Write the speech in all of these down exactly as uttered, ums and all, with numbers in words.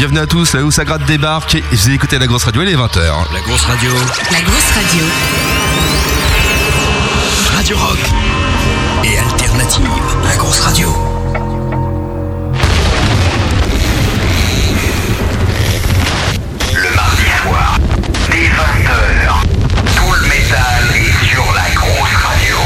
Bienvenue à tous, là où ça gratte débarque et vous écoutez La Grosse Radio, il est vingt heures. La Grosse Radio. La Grosse Radio. Radio rock et alternative. La Grosse Radio. Le mardi soir, dès vingt heures, tout le métal est sur La Grosse Radio.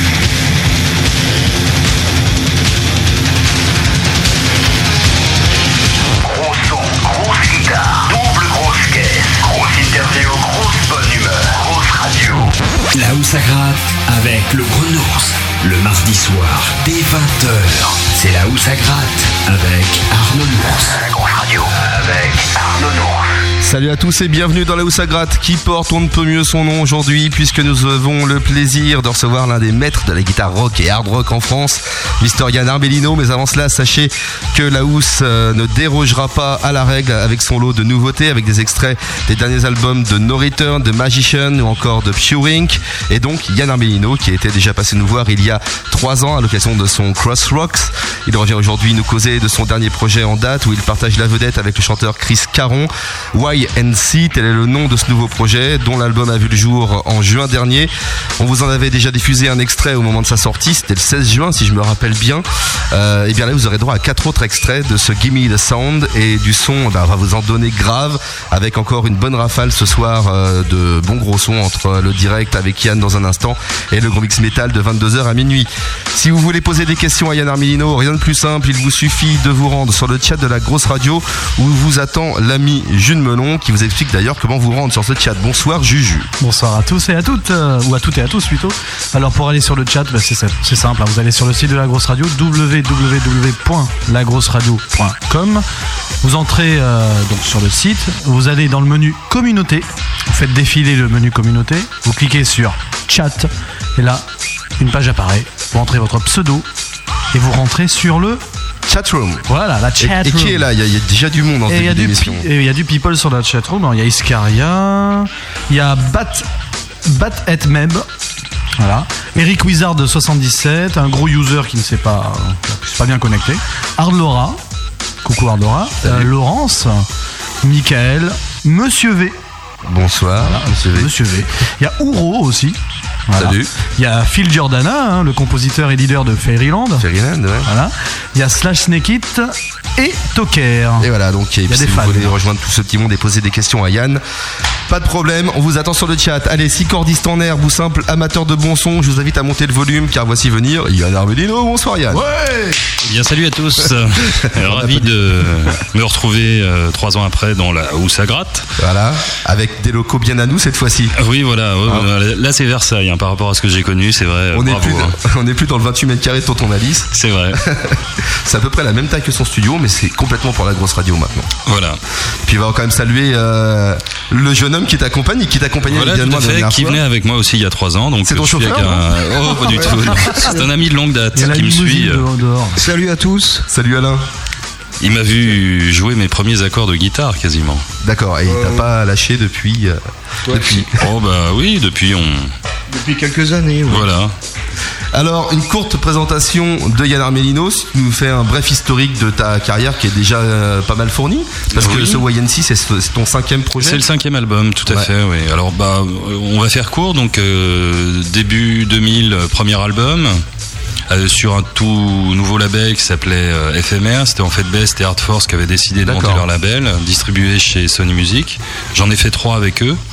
Gros son, grosse guitare, double grosse caisse, grosse interview, grosse bonne humeur, grosse radio. Là où ça gratte avec le Gros Nours. Le mardi soir, dès vingt heures, c'est Là où ça gratte avec Arnaud Nours. La Grosse Radio avec Arnaud Nours. Salut à tous et bienvenue dans Là où ça gratte qui porte on ne peut mieux son nom aujourd'hui puisque nous avons le plaisir de recevoir l'un des maîtres de la guitare rock et hard rock en France, Mister Yann Arbellino. Mais avant cela, sachez que La Housse euh, ne dérogera pas à la règle avec son lot de nouveautés, avec des extraits des derniers albums de No Return, de Magician ou encore de Pure Ink. Et donc Yann Arbellino qui était déjà passé nous voir il y a trois ans à l'occasion de son Crossrocks. Il revient aujourd'hui nous causer de son dernier projet en date où il partage la vedette avec le chanteur Chris Caron. Y N C, tel est le nom de ce nouveau projet dont l'album a vu le jour en juin dernier. On vous en avait déjà diffusé un extrait au moment de sa sortie, c'était le seize juin si je me rappelle bien. Euh, et bien là vous aurez droit à quatre autres extraits de ce Gimme the Sound et du son, ben, on va vous en donner grave avec encore une bonne rafale ce soir euh, de bons gros sons entre le direct avec Yann dans un instant et le gros mix métal de vingt-deux heures à minuit. Si vous voulez poser des questions à Yann Arbellino, rien de plus simple, il vous suffit de vous rendre sur le chat de La Grosse Radio où vous attend l'ami Jules Melon qui vous explique d'ailleurs comment vous rendre sur ce chat. Bonsoir Juju. Bonsoir à tous et à toutes, euh, ou à toutes et à tous plutôt. Alors pour aller sur le chat, bah, c'est, c'est simple, hein, vous allez sur le site de La Grosse Radio, w w w point la grosse radio point com. Vous entrez euh, donc sur le site, vous allez dans le menu communauté, vous faites défiler le menu communauté, vous cliquez sur chat et là une page apparaît, vous entrez votre pseudo et vous rentrez sur le chatroom. Voilà, la chatroom. Et, et qui est là? Il y, a, il y a déjà du monde en et début d'émission. Et il y a du people sur la chatroom. Il y a Iscaria, il y a Bat, Bat et Meb. Voilà. Eric Wizard de soixante-dix-sept, un gros user qui ne sait pas, qui s'est pas bien connecté. Hard Laura, coucou Hard Laura. Euh, Laurence, Michael, Monsieur V. Bonsoir, voilà, Monsieur V. Monsieur V. Il y a Ouro aussi. Voilà. Salut. Il y a Phil Giordana, hein, le compositeur et leader de Fairyland. Fairyland, ouais. Voilà. Il y a Slash Snake It et Toker. Et voilà, donc et il y a si des vous fans, voulez rejoindre tout ce petit monde et poser des questions à Yann, pas de problème, on vous attend sur le chat. Allez, si cordiste en herbe ou simple amateur de bon son, je vous invite à monter le volume car voici venir Yann Arbellino. Bonsoir Yann. Ouais. Eh bien salut à tous. Ravi de me retrouver euh, trois ans après dans Là où ça gratte. Voilà, avec des locaux bien à nous cette fois-ci. Oui, voilà. Ah. Euh, là c'est Versailles hein, par rapport à ce que j'ai connu, c'est vrai. On n'est plus, hein. plus dans le vingt-huit mètres carrés de Tonton Alice. C'est vrai. C'est à peu près la même taille que son studio, mais c'est complètement pour La Grosse Radio maintenant. Voilà. Puis il va quand même saluer euh, le jeune homme qui t'accompagne, qui t'accompagnait voilà, également tout à fait, qui venait avec moi aussi il y a trois ans. Donc c'est ton chauffeur un... Oh, pas du tout. C'est un ami de longue date qui me suit. Dehors. Salut à tous. Salut Alain. Il m'a vu jouer mes premiers accords de guitare quasiment. D'accord, et il euh... t'a pas lâché depuis euh, depuis. Oh bah oui, depuis on. Depuis quelques années. Ouais. Voilà. Alors, une courte présentation de Yann Arbellino, si tu nous fais un bref historique de ta carrière qui est déjà euh, pas mal fournie, parce oui. que ce Y N C, c'est, c'est ton cinquième projet. C'est le cinquième album, tout à ouais. fait, oui. Alors, bah, on va faire court, donc euh, début deux mille, premier album. Euh, sur un tout nouveau label qui s'appelait euh, F M R, c'était en fait Best et Hard Force qui avaient décidé de D'accord. monter leur label, distribué chez Sony Music. J'en ai fait trois avec eux.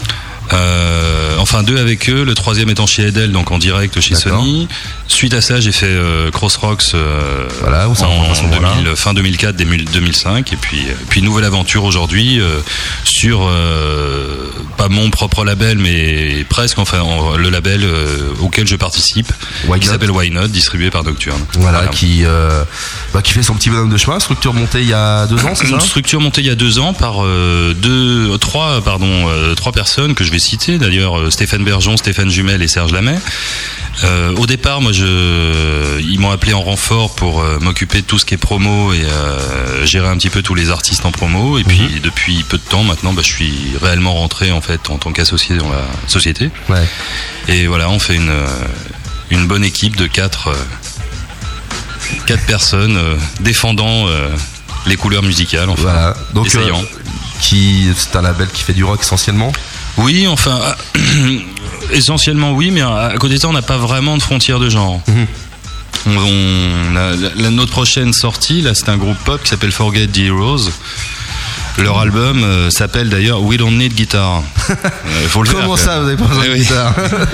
Euh, enfin deux avec eux, le troisième étant chez Edel, donc en direct chez D'accord. Sony. Suite à ça, j'ai fait euh, Crossrocks euh, voilà, en, en deux mille, fin deux mille quatre, deux mille cinq, et puis, puis nouvelle aventure aujourd'hui euh, sur euh, pas mon propre label, mais presque, enfin le label euh, auquel je participe, Why qui Not. S'appelle Why Not, distribué par Nocturne. Voilà, voilà. Qui, euh, bah, qui fait son petit bonhomme de chemin. Structure montée il y a deux ans, c'est ça ? Une structure montée il y a deux ans par euh, deux, trois, pardon, euh, trois personnes que je vais citer d'ailleurs, euh, Stéphane Bergeon, Stéphane Jumel et Serge Lamet. Euh, au départ, moi, je, ils m'ont appelé en renfort pour euh, m'occuper de tout ce qui est promo et euh, gérer un petit peu tous les artistes en promo. Et puis, mmh. depuis peu de temps maintenant, bah, je suis réellement rentré en fait en tant qu'associé dans la société. Ouais. Et voilà, on fait une une bonne équipe de quatre euh, quatre personnes euh, défendant. Euh, les couleurs musicales. Enfin, voilà. Donc, essayant. euh, qui, c'est un label qui fait du rock essentiellement. Oui, enfin, essentiellement oui, mais à côté de ça, on n'a pas vraiment de frontières de genre. Mm-hmm. On, on a, la, notre prochaine sortie, là, c'est un groupe pop qui s'appelle Forget the Heroes. Leur album euh, s'appelle d'ailleurs We Don't Need Guitar. Euh, faut le Comment faire, ça, vous avez pas besoin Eh de oui. guitare?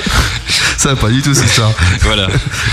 Ça va pas du tout, c'est ça. Voilà.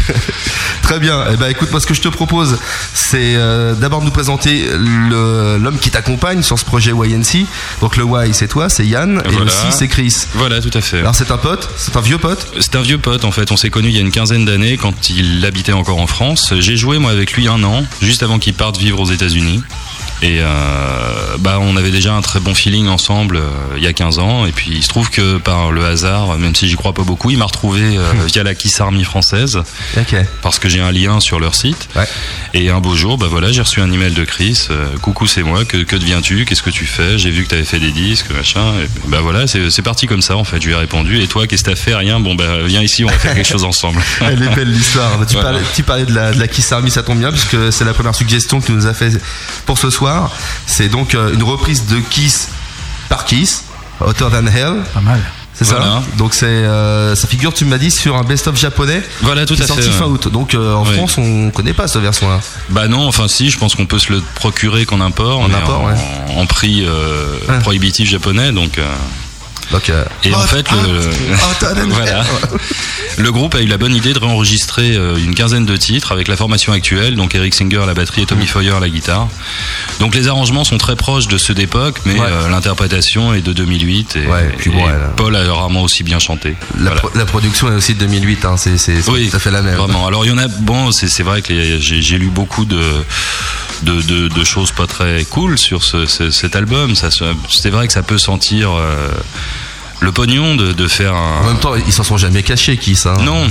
Très bien. Eh ben, écoute, moi, ce que je te propose, c'est euh, d'abord de nous présenter le- l'homme qui t'accompagne sur ce projet Y N C. Donc, le Y, c'est toi, c'est Yann, et Voilà. le C, c'est Chris. Voilà, tout à fait. Alors, c'est un pote, c'est un vieux pote. C'est un vieux pote en fait, on s'est connus il y a une quinzaine d'années quand il habitait encore en France. J'ai joué moi avec lui un an, juste avant qu'il parte vivre aux États-Unis. Et euh, bah on avait déjà un très bon feeling ensemble euh, il y a quinze ans. Et puis il se trouve que par le hasard, même si j'y crois pas beaucoup, il m'a retrouvé euh, via la Kiss Army française. Ok. Parce que j'ai un lien sur leur site. Ouais. Et un beau jour, bah voilà, j'ai reçu un email de Chris. euh, Coucou, c'est moi. Que, que deviens-tu? Qu'est-ce que tu fais? J'ai vu que tu avais fait des disques, machin. Et bah voilà, c'est, c'est parti comme ça en fait. Je lui ai répondu. Et toi, qu'est-ce que t'as fait? Rien. Bon bah viens ici, on va faire quelque chose ensemble. Elle est belle l'histoire. Tu, Voilà. parlais, tu parlais de la, de la Kiss Army, ça tombe bien, puisque c'est la première suggestion que tu nous as fait pour ce soir. C'est donc euh, une reprise de Kiss par Kiss, Hotter Than Hell. Pas mal. C'est Voilà. ça. Donc c'est euh, ça figure, tu m'as dit, sur un best-of japonais. Voilà, tout qui à est sorti fait, fin ouais. août. Donc euh, en Oui. France, on connaît pas cette version-là. Bah non, enfin si, je pense qu'on peut se le procurer qu'en import. En mais import, en, ouais. en prix euh, Ouais. prohibitif japonais, donc. euh, Donc, euh, Et en Hot, fait, hot, le, hot than voilà. hell. Le groupe a eu la bonne idée de réenregistrer euh, une quinzaine de titres avec la formation actuelle, donc Eric Singer à la batterie et Tommy Foyer à la guitare. Donc les arrangements sont très proches de ceux d'époque, mais Ouais. euh, l'interprétation est de deux mille huit et, Ouais, et puis bon, et elle- Paul a rarement aussi bien chanté. La, Voilà. pro- la production est aussi de deux mille huit, hein, c'est, c'est, c'est Oui, tout à fait la même. Vraiment. Alors il y en a. Bon, c'est, c'est vrai que les- j'ai, j'ai lu beaucoup de, de, de, de choses pas très cool sur ce, ce- cet album. Ça, se- c'est vrai que ça peut sentir euh, le pognon de, de faire En un. même temps, ils s'en sont jamais cachés, Kiss. Hein. Non.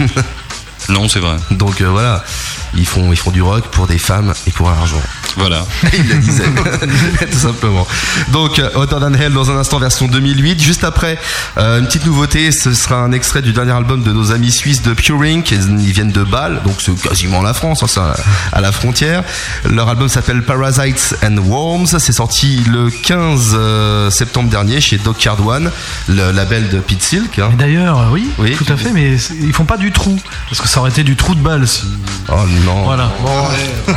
Non, c'est vrai. Donc euh, voilà, ils font, ils font du rock pour des femmes et pour l'argent. Voilà. Il le disait, tout simplement. Donc, euh, Hotter Than Hell dans un instant, version deux mille huit. Juste après, euh, une petite nouveauté, ce sera un extrait du dernier album de nos amis suisses de Pure Ink. Ils viennent de Bâle, donc c'est quasiment la France, hein, c'est à, à la frontière. Leur album s'appelle Parasites and Worms. C'est sorti le quinze euh, septembre dernier chez Dockyard One, le label de Pete Silk. Hein. Et d'ailleurs, euh, oui, Oui. tout à fait, mais c'est- ils font pas du trou. Parce que ça aurait été du trou de balle si. Oh non. Voilà. Bon, Ah,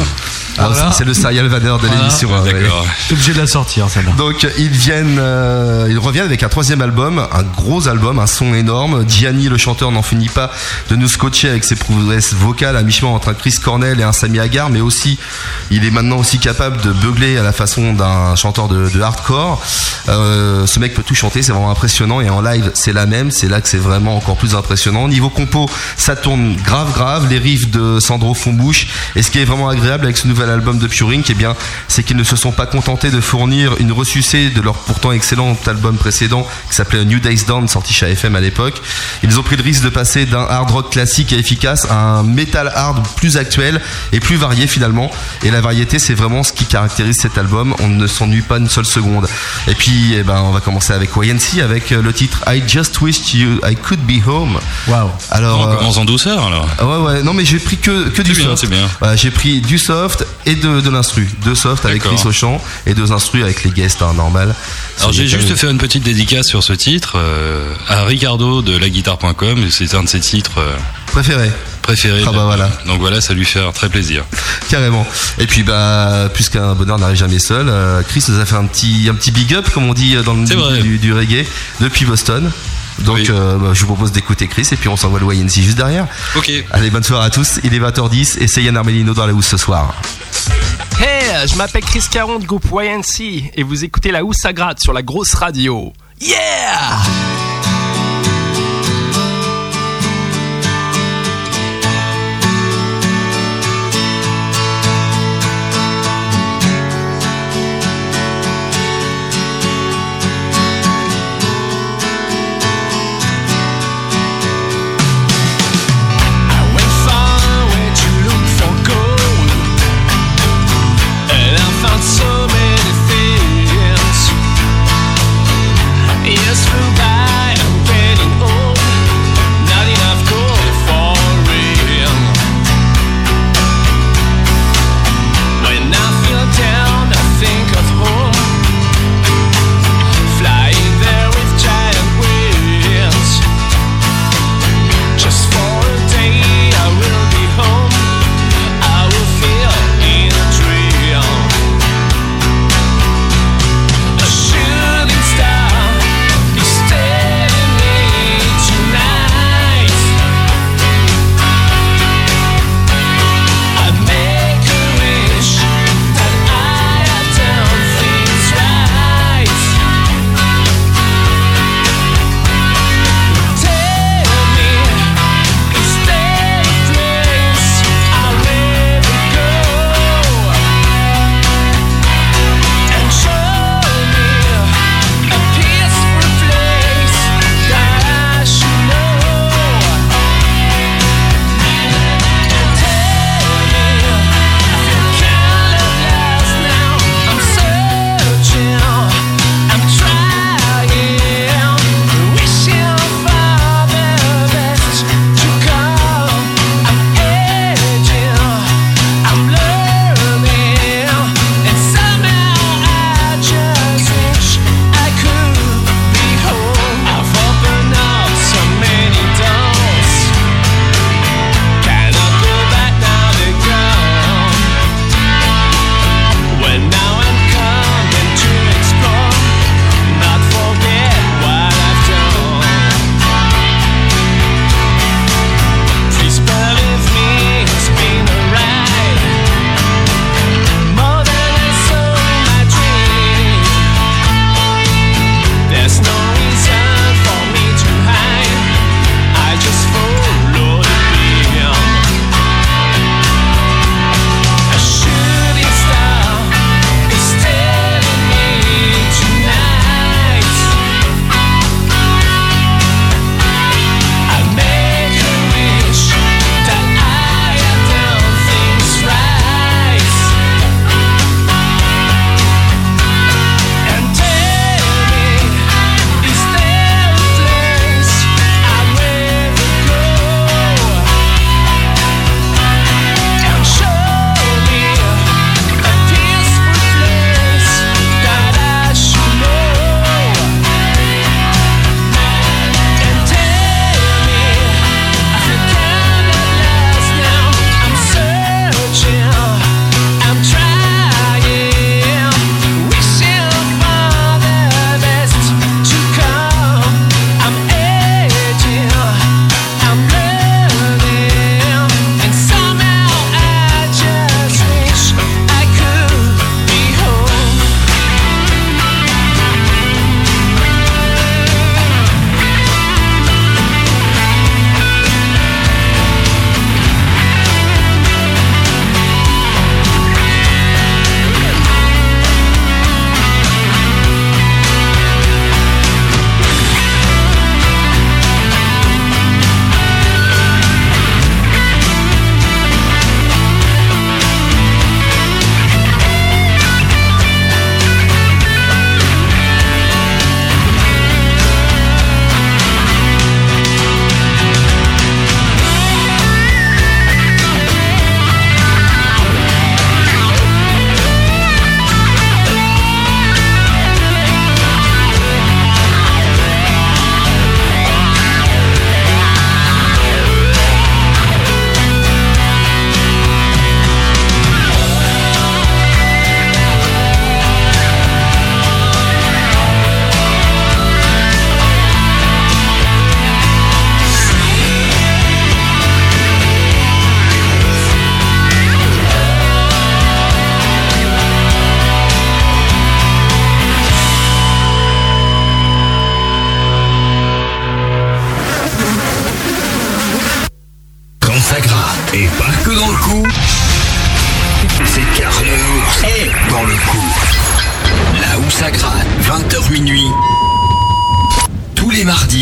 Ah, Voilà. C'est le serial vanner de Voilà. l'émission. hein, ouais. d'accord. t'es obligé de la sortir, celle-là. Donc ils viennent, euh, ils reviennent avec un troisième album, un gros album, un son énorme. Gianni, le chanteur, n'en finit pas de nous scotcher avec ses prouesses vocales à mi-chemin entre un Chris Cornell et un Sammy Hagar, mais aussi, il est maintenant aussi capable de beugler à la façon d'un chanteur de, de hardcore. Euh, ce mec peut tout chanter, c'est vraiment impressionnant, et en live c'est la même, c'est là que c'est vraiment encore plus impressionnant. Niveau compo, ça tourne grave grave, les riffs de Sandro font bouche, et ce qui est vraiment agréable avec ce nouvel album de Pure Ink, eh bien, c'est qu'ils ne se sont pas contentés de fournir une ressucée de leur pourtant excellent album précédent qui s'appelait New Days Dawn, sorti chez A F M à l'époque. Ils ont pris le risque de passer d'un hard rock classique et efficace à un metal hard plus actuel et plus varié finalement. Et la variété, c'est vraiment ce qui caractérise cet album. On ne s'ennuie pas une seule seconde. Et puis, eh ben, on va commencer avec Y N C avec le titre I Just Wished You I Could Be Home. Waouh. Alors, On euh, commence en douceur alors. ah ouais, ouais, non mais j'ai pris que, que du C'est bien, soft. c'est bien. Voilà, j'ai pris du soft et de, de l'instru. Deux soft avec D'accord. Chris au chant et deux instrus avec les guests, hein, normal. Alors C'est j'ai bien. juste fait une petite dédicace sur ce titre euh, à Ricardo de la guitare point com. C'est un de ses titres euh, préféré, préférés. Ah bah voilà. Donc voilà, ça lui fait très plaisir. carrément. Et puis bah, puisqu'un bonheur n'arrive jamais seul, euh, Chris nous a fait un petit, un petit big up, comme on dit dans le C'est milieu vrai. du, du reggae, depuis Boston. Donc Oui. euh, bah, je vous propose d'écouter Chris et puis on s'envoie le Y N C juste derrière. Ok. Allez, bonne soirée à tous. Il est vingt heures dix et c'est Yann Armelino dans la housse ce soir. Hey, je m'appelle Chris Caron du groupe Y N C et vous écoutez la housse à gratte sur la grosse radio. Yeah! I went far away to look for gold, and I found so many things. Years flew by.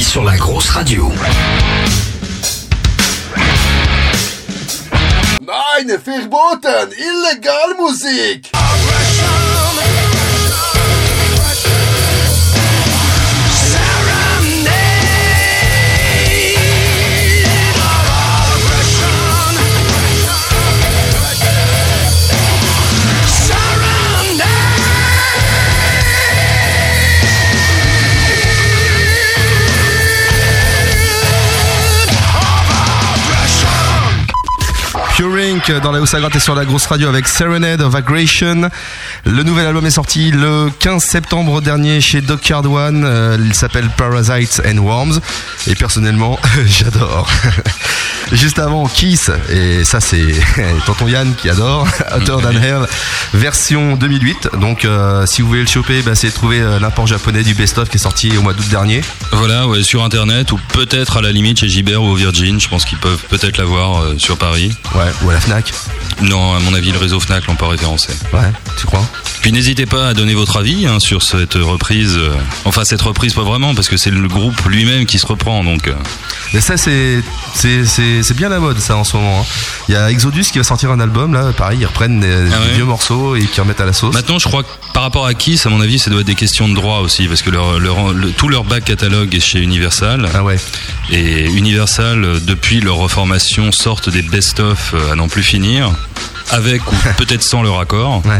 sur la grosse radio. Nein, verboten, illegal Musik. Pure Inc dans la House et sur la grosse radio avec Serenade of Aggression. Le nouvel album est sorti le quinze septembre dernier chez Dockyard One. Euh, il s'appelle Parasites and Worms. Et personnellement, j'adore. Juste avant, Kiss, et ça c'est tonton Yann qui adore, Hotter Than Hell, version deux mille huit. Donc euh, si vous voulez le choper, bah, c'est de trouver euh, l'import japonais du Best Of qui est sorti au mois d'août dernier. Voilà, ouais, sur internet ou peut-être à la limite chez Gibert ou au Virgin. Je pense qu'ils peuvent peut-être l'avoir euh, sur Paris. Ouais, ou à la Fnac. Non, à mon avis, le réseau Fnac l'ont pas référencé. Ouais, tu crois? Puis n'hésitez pas à donner votre avis hein, sur cette reprise. Euh, enfin, cette reprise, pas vraiment, parce que c'est le groupe lui-même qui se reprend. Donc. Euh... Mais ça, c'est, c'est, c'est, c'est bien la mode, ça, en ce moment. Hein. Il y a Exodus qui va sortir un album, là, pareil, ils reprennent des, ah des ouais. vieux morceaux et qui remettent à la sauce. Maintenant, je crois que par rapport à Kiss, à mon avis, ça doit être des questions de droit aussi, parce que leur, leur, le, tout leur back catalogue est chez Universal. Ah ouais. Et Universal, depuis leur reformation, sortent des best-of à n'en plus finir, avec ou peut-être sans leur accord. Ouais.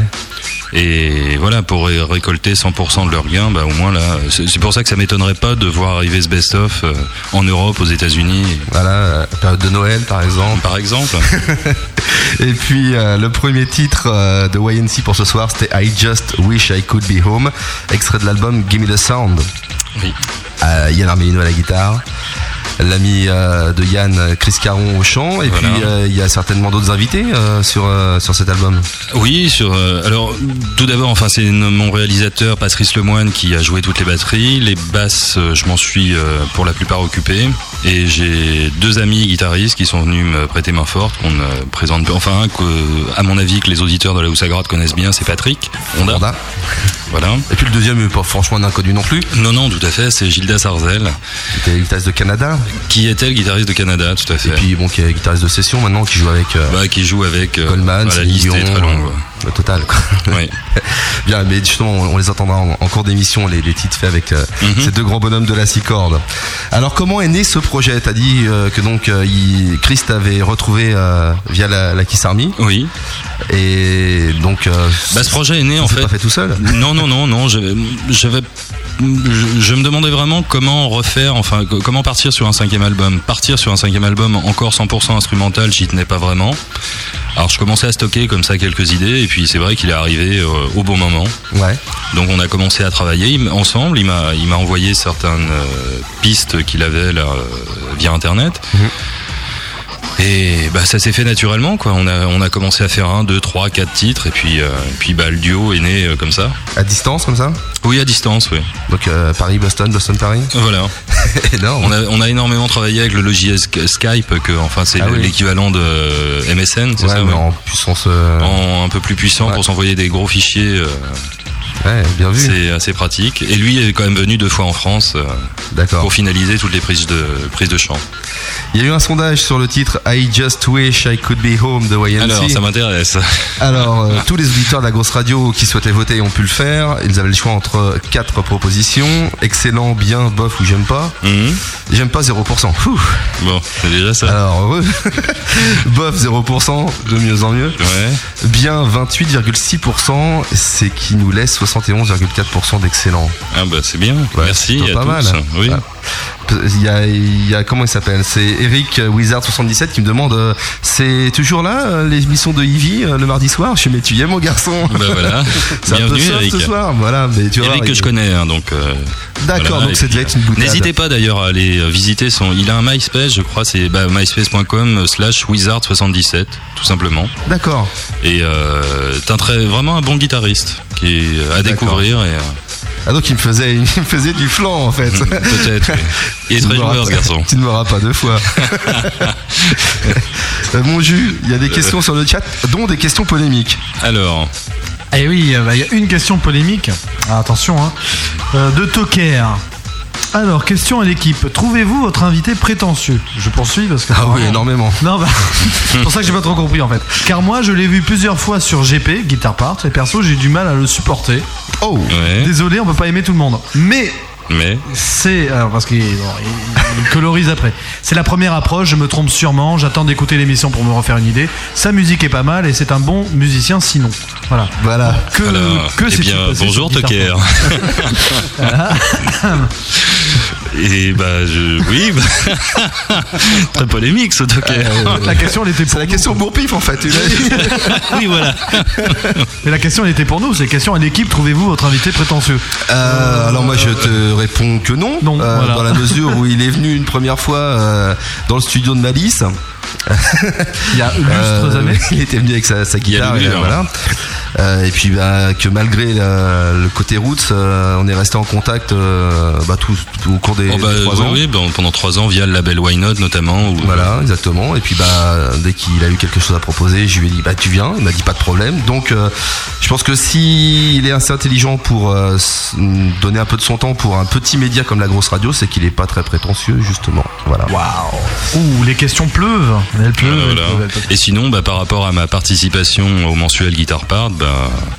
Et voilà, pour ré- récolter cent pour cent de leurs gains, bah au moins là, c'est, c'est pour ça que ça m'étonnerait pas de voir arriver ce best-of euh, en Europe, aux États-Unis. Voilà, euh, période de Noël par exemple. Par exemple. Et puis euh, le premier titre euh, de Y N C pour ce soir, c'était I Just Wish I Could Be Home, extrait de l'album Gimme the Sound. Oui. Euh, Yann Armelino à la guitare. L'ami euh, de Yann, Chris Caron au chant, et voilà. puis il euh, y a certainement d'autres invités euh, sur euh, sur cet album. Oui, sur euh, alors tout d'abord, enfin c'est une, mon réalisateur Patrice Lemoine qui a joué toutes les batteries, les basses, euh, je m'en suis euh, pour la plupart occupé, et j'ai deux amis guitaristes qui sont venus me prêter main forte, qu'on ne présente pas, enfin un que à mon avis que les auditeurs de la House à Gratte connaissent bien, c'est Patrick Honda. Honda. Voilà. Et puis le deuxième, pas franchement un inconnu non plus. Non non, tout à fait, c'est Gilda Sarzel. Qui était guitariste de Canada. Qui était le guitariste de Canada, tout à fait. Et puis bon, qui est guitariste de session maintenant, qui joue avec. Euh, bah, qui joue avec. Euh, Goldman, bah, la liste est très longue. Le total, quoi. Oui. Bien, mais justement, on les entendra en, en cours d'émission, les, les titres faits avec euh, mm-hmm. ces deux grands bonhommes de la six cordes. Alors, comment est né ce projet? T'as dit euh, que donc euh, il, Chris t'avait retrouvé euh, via la, la Kiss Army. Oui. Et donc. Euh, bah, ce projet est né en fait. Pas fait tout seul. Non, non, non, non. J'avais, j'avais, je, je me demandais vraiment comment refaire, enfin, comment partir sur un cinquième album. Partir sur un cinquième album encore cent pour cent instrumental, j'y tenais pas vraiment. Alors je commençais à stocker comme ça quelques idées, et puis c'est vrai qu'il est arrivé euh, au bon moment. Ouais. Donc on a commencé à travailler il, ensemble. Il m'a, il m'a envoyé certaines euh, pistes qu'il avait là euh, via internet. Mmh. Et bah ça s'est fait naturellement quoi. On a on a commencé à faire un, deux, trois, quatre titres, et puis euh, et puis bah le duo est né euh, comme ça. À distance comme ça? Oui, à distance, oui. Donc euh, Paris, Boston, Boston, Paris. Voilà. Énorme. On a on a énormément travaillé avec le logiciel Skype, que enfin c'est ah, oui. l'équivalent de M S N, c'est ouais, ça. Mais ouais. En puissance. Euh... En un peu plus puissant ouais. Pour s'envoyer des gros fichiers. Euh... Ouais, bien vu. C'est assez pratique. Et lui est quand même venu deux fois en France euh, D'accord. Pour finaliser toutes les prises de, prises de chant. Il y a eu un sondage sur le titre I Just Wish I Could Be Home de Y N C. Alors, ça m'intéresse. Alors, euh, tous les auditeurs de la grosse radio qui souhaitaient voter ont pu le faire. Ils avaient le choix entre quatre propositions. Excellent, bien, bof ou j'aime pas. Mm-hmm. J'aime pas zéro pour cent. Ouh. Bon, c'est déjà ça. Alors, heureux. Bof zéro pour cent, de mieux en mieux. Ouais. Bien vingt-huit virgule six pour cent, c'est qui nous laisse soixante et onze virgule quatre pour cent d'excellent. Ah bah c'est bien, ouais, merci c'est à pas tous. Mal. Oui. Ah. Il y, a, il y a comment il s'appelle, c'est Eric Wizard soixante-dix-sept qui me demande euh, c'est toujours là euh, l'émission de Ivy euh, le mardi soir. Je suis mais tu y es mon garçon. Bah voilà. C'est bienvenue un peu Eric. Ce soir, voilà. Mais tu Eric vois, que il... je connais, hein, donc. Euh, D'accord, voilà, donc c'est déjà une boutade. N'hésitez pas d'ailleurs à aller visiter son. Il a un MySpace, je crois, c'est bah, myspace point com slash wizard soixante-dix-sept, tout simplement. D'accord. Et euh, t'es un très, vraiment un bon guitariste qui est à D'accord. découvrir et. Euh, Ah donc il me faisait, il me faisait du flanc en fait. Peut-être. Oui. Il est très joueur ce garçon. Tu ne m'auras pas deux fois. Mon jus, il y a des questions sur le chat, dont des questions polémiques. Alors. Eh oui, il bah, y a une question polémique. Ah, attention, hein. Euh, de Toker. Alors, question à l'équipe. Trouvez-vous votre invité prétentieux? Je poursuis parce que... Ah oui, énormément. Non, bah, c'est pour ça que j'ai pas trop compris en fait. Car moi, je l'ai vu plusieurs fois sur G P, Guitar Part, et perso, j'ai du mal à le supporter. Oh, Ouais. Désolé, on peut pas aimer tout le monde. Mais Mais c'est... Alors, parce qu'il bon, il- il colorise après. C'est la première approche, je me trompe sûrement, j'attends d'écouter l'émission pour me refaire une idée. Sa musique est pas mal et c'est un bon musicien sinon. Voilà. voilà. Que, alors, que eh s'est-il bien, passé bonjour sur Guitar Toker. Part? Et bah, je, oui, bah, très polémique ce Toker. La question, elle était pour C'est la nous. question bourre-pif en fait. oui, voilà. Mais la question, elle était pour nous. C'est la question à l'équipe. Trouvez-vous votre invité prétentieux? Euh, alors moi je te réponds que non, Non, euh, voilà. dans la mesure où il est venu une première fois euh, dans le studio de Malice. Il y a lustres Euh, années. il était venu avec sa, sa guitare Il y a et, lu, hein. voilà. Euh, et puis bah, que malgré la- le côté roots, euh, on est resté en contact euh, bah, tout, tout au cours des, Oh, bah, des trois oui, ans. oui, bah, pendant trois ans via le label Why Not notamment. Où, Voilà, exactement. Et puis bah dès qu'il a eu quelque chose à proposer, je lui ai dit bah tu viens. Il m'a dit pas de problème. Donc euh, je pense que si il est assez intelligent pour euh, s- donner un peu de son temps pour un petit média comme la grosse radio, c'est qu'il est pas très prétentieux justement. Voilà. Waouh. Ouh, les questions pleuvent. Elles pleuvent. Voilà, elles voilà. pleuvent, elles pleuvent. Et sinon, bah, par rapport à ma participation au mensuel Guitar Part, bah,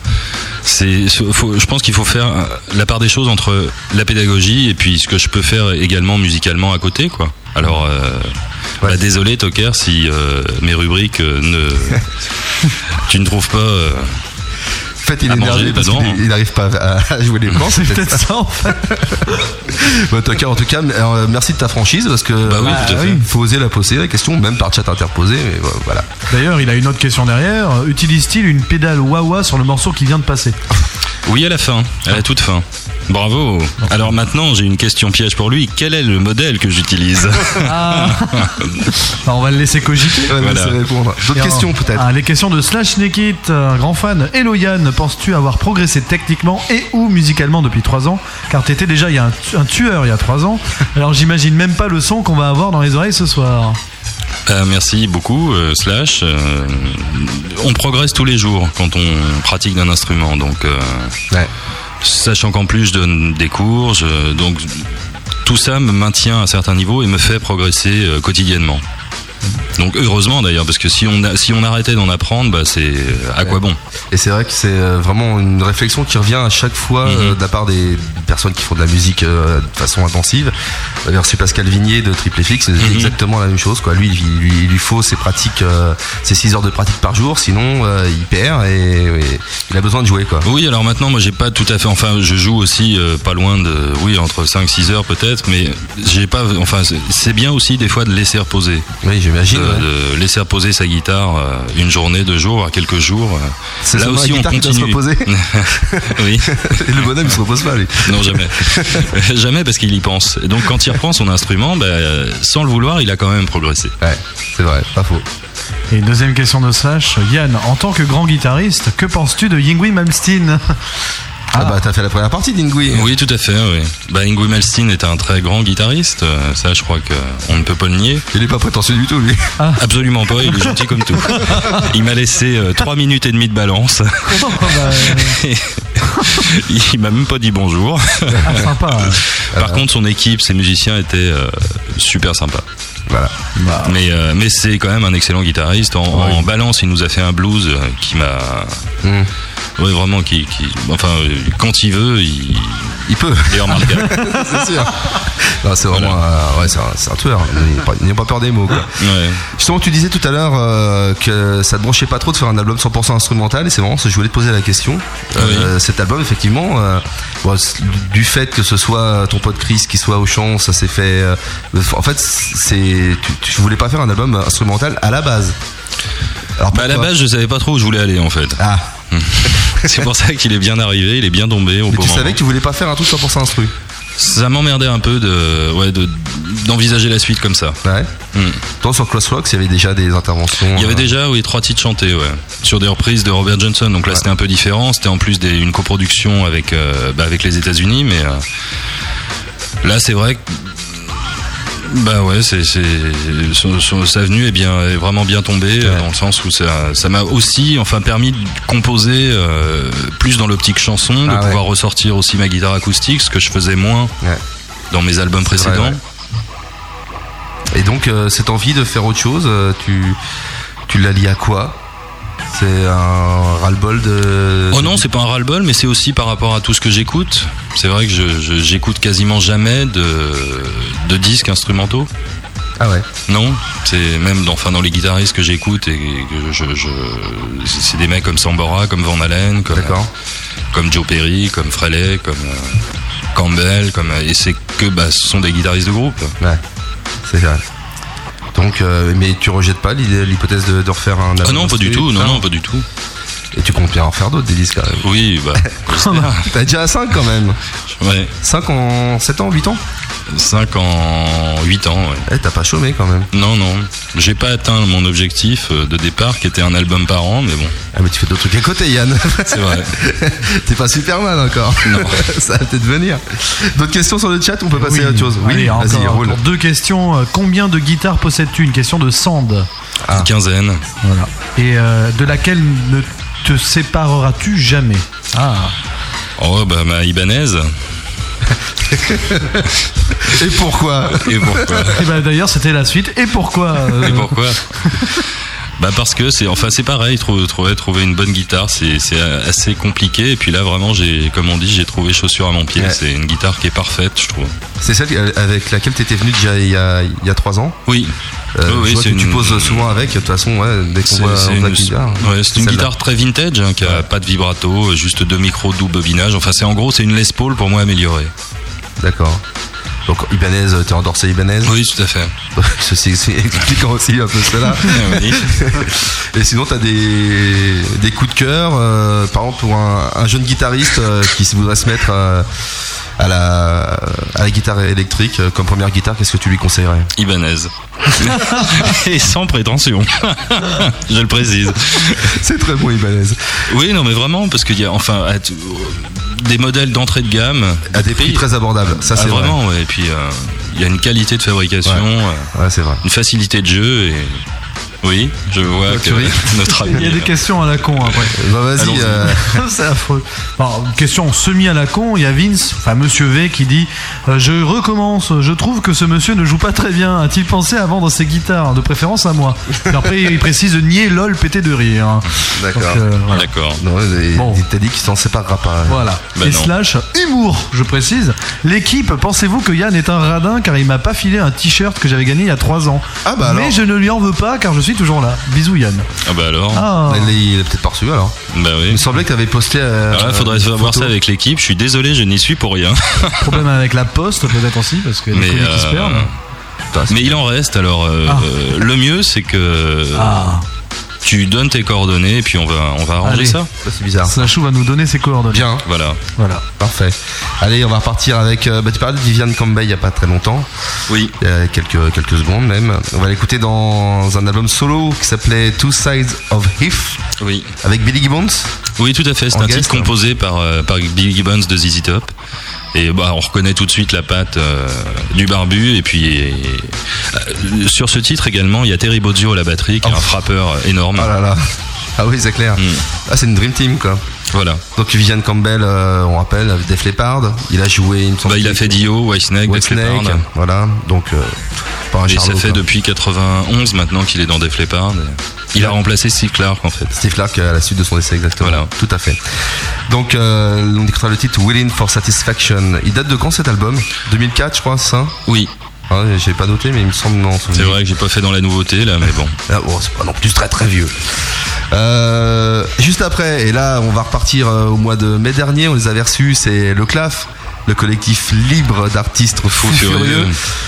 c'est, faut, je pense qu'il faut faire la part des choses entre la pédagogie et puis ce que je peux faire également musicalement à côté, quoi. Alors, euh, Ouais. bah, désolé Toker si euh, mes rubriques euh, ne, tu ne trouves pas. euh, En fait, il À est manger, énervé parce dedans, qu'il n'arrive pas à, à jouer les plans. C'est peut-être ça en fait. Bah, Tucker, en tout cas, euh, merci de ta franchise parce que Bah oui, tout à fait. il faut oser la poser la question, même par chat interposé. Mais euh, voilà. D'ailleurs, il a une autre question derrière. Utilise-t-il une pédale wah-wah sur le morceau qui vient de passer? Oui, à la fin, à la toute fin. Bravo. Alors maintenant, j'ai une question piège pour lui. Quel est le modèle que j'utilise? Ah. Bah, on va le laisser cogiter. Ouais, Voilà. laissez répondre. D'autres Et questions en- peut-être. Ah, les questions de Slash Nekit, un grand fan. Hello Yann, penses-tu avoir progressé techniquement et ou musicalement depuis trois ans? Car t'étais déjà il y a un, tu- un tueur il y a trois ans. Alors j'imagine même pas le son qu'on va avoir dans les oreilles ce soir. Euh, merci beaucoup, euh, Slash. Euh, on progresse tous les jours quand on pratique d'un instrument, donc euh, Ouais. sachant qu'en plus je donne des cours, je- donc tout ça me maintient à un certain niveau et me fait progresser euh, quotidiennement. Donc heureusement d'ailleurs, parce que si on, a- si on arrêtait d'en apprendre, bah, c'est à quoi bon? Et c'est vrai que c'est euh, vraiment une réflexion qui revient à chaque fois euh, Mhm. de la part des personnes qui font de la musique euh, de façon intensive. D'ailleurs, c'est Pascal Vignier de Triple F X, c'est Mhm. exactement la même chose. Quoi. Lui, il, lui, il lui faut ses pratiques, euh, ses six heures de pratique par jour, sinon euh, il perd et, et il a besoin de jouer. Quoi. Oui, alors maintenant, moi, j'ai pas tout à fait. Enfin, je joue aussi euh, pas loin de. Oui, entre cinq six heures peut-être, mais j'ai pas. Enfin, c'est- c'est bien aussi des fois de laisser reposer. Oui, j'imagine. De, ouais. de laisser reposer sa guitare euh, une journée, deux jours, voire quelques jours. euh. C'est Là seulement aussi, la on guitare qui doit se continue. reposer. Oui, Et le bonhomme, il se repose pas, lui. non, jamais. Jamais parce qu'il y pense. Et donc, quand il reprend son instrument, bah, euh, sans le vouloir, il a quand même progressé. Ouais, c'est vrai, pas faux. Et deuxième question de Slash. Yann, en tant que grand guitariste, que penses-tu de Yngwie Malmsteen? Ah, bah, t'as fait la première partie d'Ingui. Oui, tout à fait. Oui. Bah, Yngwie Malmsteen est un très grand guitariste. euh, Ça, je crois qu'on ne peut pas le nier. Il est pas prétentieux du tout, lui. Absolument pas, il est gentil comme tout. Il m'a laissé euh, trois minutes et demie de balance. Oh, bah, Il m'a même pas dit bonjour. ah, sympa. Par contre, son équipe, ses musiciens étaient euh, super sympas. Voilà. Mais, euh, mais c'est quand même un excellent guitariste. En, en balance, il nous a fait un blues euh, qui m'a. Mmh. Ouais, vraiment, qui, qui. Enfin, euh, quand il veut, il, Il peut. il est remarquable. C'est sûr. Non, c'est vraiment un, ouais, c'est un, c'est un tueur. Il n'a pas, il n'a pas peur des mots. Quoi. Ouais. Justement, tu disais tout à l'heure euh, que ça te branchait pas trop de faire un album cent pour cent instrumental, et c'est vraiment ce que je voulais te poser la question. Euh, Cet album, effectivement, euh, bon, c- du fait que ce soit ton pote Chris qui soit au chant, ça s'est fait. euh, en fait, c'est tu, tu voulais pas faire un album instrumental à la base. Alors, Bah, à la pourquoi base, je savais pas trop où je voulais aller en fait. Ah, C'est pour ça qu'il est bien arrivé, il est bien tombé au mais bon tu moment. savais que tu voulais pas faire un truc cent pour cent instru. Ça m'emmerdait un peu de, ouais, de, d'envisager la suite comme ça. Ouais. Mm. Toi, sur Crossroads, il y avait déjà des interventions. Il y avait euh, déjà, oui, trois titres chantés, ouais, sur des reprises de Robert Johnson. Donc là, Ouais. c'était un peu différent. C'était en plus des, une coproduction avec, euh, bah, avec les États-Unis, mais euh, là, c'est vrai que. Bah ouais, c'est, c'est, son- son- sa venue est bien, est vraiment bien tombée, euh, dans le sens où ça, ça m'a aussi, enfin, permis de composer euh, plus dans l'optique chanson, de Ah ouais. pouvoir ressortir aussi ma guitare acoustique, ce que je faisais moins Ouais. dans mes albums C'est vrai, précédents. ouais. Et donc, euh, cette envie de faire autre chose, euh, tu, tu la lies à quoi? C'est un ras-le-bol de... Oh non, c'est pas un ras-le-bol, mais c'est aussi par rapport à tout ce que j'écoute. C'est vrai que je, je- j'écoute quasiment jamais de, de disques instrumentaux. Ah ouais. Non, c'est même dans, enfin, dans les guitaristes que j'écoute et que je, je, c'est des mecs comme Sambora, comme Van Halen, comme, D'accord. comme Joe Perry, comme Frehley, comme euh, Campbell, comme, et c'est que bah, ce sont des guitaristes de groupe. Ouais, c'est vrai. Donc, euh, mais tu rejettes pas l'idée- l'hypothèse de, de refaire un album Ah non, pas du instru, tout, non, ça non, pas du tout. Et tu comptes bien en faire d'autres, des disques quand même. Oui, bah, j'espère. T'as déjà cinq quand même. Ouais, cinq en sept ans, huit ans. cinq en huit ans, ouais. Eh, t'as pas chômé quand même. Non, non, j'ai pas atteint mon objectif de départ qui était un album par an, mais bon, Ah, mais tu fais d'autres trucs à côté, Yann. c'est vrai. T'es pas Superman encore. Non. Ça va peut-être venir. D'autres questions sur le chat, on peut passer Oui. à autre chose. Oui, Allez, vas-y, encore, roule. encore deux questions. Euh, Combien de guitares possèdes-tu? Une question de Sand. Ah. Une quinzaine. Voilà. Et euh, de laquelle ne te sépareras-tu jamais? Ah. Oh, bah, ma Ibanez. Et pourquoi? Et pourquoi? Et ben d'ailleurs, c'était la suite. Et pourquoi euh, Et pourquoi? Bah parce que c'est enfin c'est pareil, trouver, trouver, trouver une bonne guitare c'est, c'est assez compliqué et puis là vraiment j'ai comme on dit j'ai trouvé chaussure à mon pied, Ouais. c'est une guitare qui est parfaite je trouve. C'est celle avec laquelle t'étais venu déjà il y a, il y a trois ans. Oui. Euh, Oui, oui, je vois c'est que tu une- poses souvent avec. De toute façon, ouais, dès qu'on C'est, voit c'est on voit une, la guitare. ouais, c'est une celle-là. guitare très vintage hein, qui a pas de vibrato, juste deux micros, double bobinage. Enfin c'est en gros c'est une Les Paul pour moi améliorée. D'accord. Donc Ibanez, t'es endorsé Ibanez. Oui tout à fait. Ceci c'est expliquant aussi un peu cela. Oui. Et sinon, t'as des, des coups de cœur, euh, par exemple pour un, un jeune guitariste euh, qui voudrait se mettre euh, à, la, à la guitare électrique euh, comme première guitare, qu'est-ce que tu lui conseillerais? Ibanez. Et sans prétention. Je le précise. C'est très bon Ibanez. Oui non mais vraiment parce qu'il y a enfin à t- des modèles d'entrée de gamme À des prix très abordables, ça Ah, c'est vrai. vraiment, ouais. Et puis euh, il y a une qualité de fabrication, euh, Ouais, c'est vrai. une facilité de jeu et oui, je vois Tu que ris notre ami. Il y a des questions à la con après. Bah vas-y. Allons-y. euh, C'est affreux. Alors, une question semi à la con, il y a Vince, enfin Monsieur V, qui dit euh, je recommence, je trouve que ce monsieur ne joue pas très bien. A-t-il pensé à vendre ses guitares, de préférence à moi? Puis après, il précise de nier lol pété de rire. D'accord. Donc, euh, voilà. D'accord. Non, et- Bon. il t'a dit qu'il s'en séparera pas. Voilà. Bah Et non. slash humour, je précise. L'équipe, pensez-vous que Yann est un radin car il m'a pas filé un t-shirt que j'avais gagné il y a trois ans? Ah bah Mais alors. je ne lui en veux pas car je suis toujours là. Bisous Yann. Ah bah alors. Ah. Il est- il est peut-être pas reçu alors. Bah Il oui. me semblait que t'avais posté. Euh, Alors là, faudrait une voir photo. ça avec l'équipe. Je suis désolé, je n'y suis pour rien. Problème avec la poste peut-être aussi parce qu'il y a des Mais, colis qui se euh, perdent. Putain, c'est- Mais il en reste. Alors euh, Ah. euh, le mieux, c'est que Ah. tu donnes tes coordonnées et puis on va on va arranger Allez. ça. Ça, c'est bizarre. Slashou va nous donner ses coordonnées. Bien. Voilà. Voilà. Parfait. Allez, on va repartir avec. euh, bah, tu parlais de Vivian Campbell il y a pas très longtemps. Oui. Il y a quelques, quelques secondes même. On va l'écouter dans un album solo qui s'appelait Two Sides of If Oui. avec Billy Gibbons. Oui, tout à fait. C'est En un guest, titre hein. composé par, euh, par Billy Gibbons de Z Z Top. Et bah, on reconnaît tout de suite la patte euh, du barbu. Et puis, et- euh, sur ce titre également, il y a Terry Bozzio à la batterie, qui est Oh. un frappeur énorme. Ah là là. Ah oui, c'est clair. Mm. Ah, c'est une Dream Team quoi. Voilà. Donc Vivian Campbell, euh, on rappelle, avec Def Leppard. Il a joué, il me semble. Bah, il a fait Dio, Whitesnake, Def Whitesnake, Leppard. voilà. Donc, euh, pas un Et ça charlot, fait quoi. depuis quatre-vingt-onze maintenant qu'il est dans Def Leppard. Et Il a remplacé Steve Clark en fait. Steve Clark à la suite de son décès exactement. Voilà. Tout à fait. Donc euh, on écoutera le titre Willing for Satisfaction. Il date de quand cet album? deux mille quatre je crois, c'est ça? Oui, Hein, j'ai pas noté mais il me semble non. c'est vrai que j'ai pas fait dans la nouveauté là, mais bon. Ah, bon, c'est pas non plus très très vieux. Euh, juste après, et là on va repartir euh, au mois de mai dernier, on les avait reçus, c'est le C L A F, le collectif libre d'artistes fous furieux, Furieux.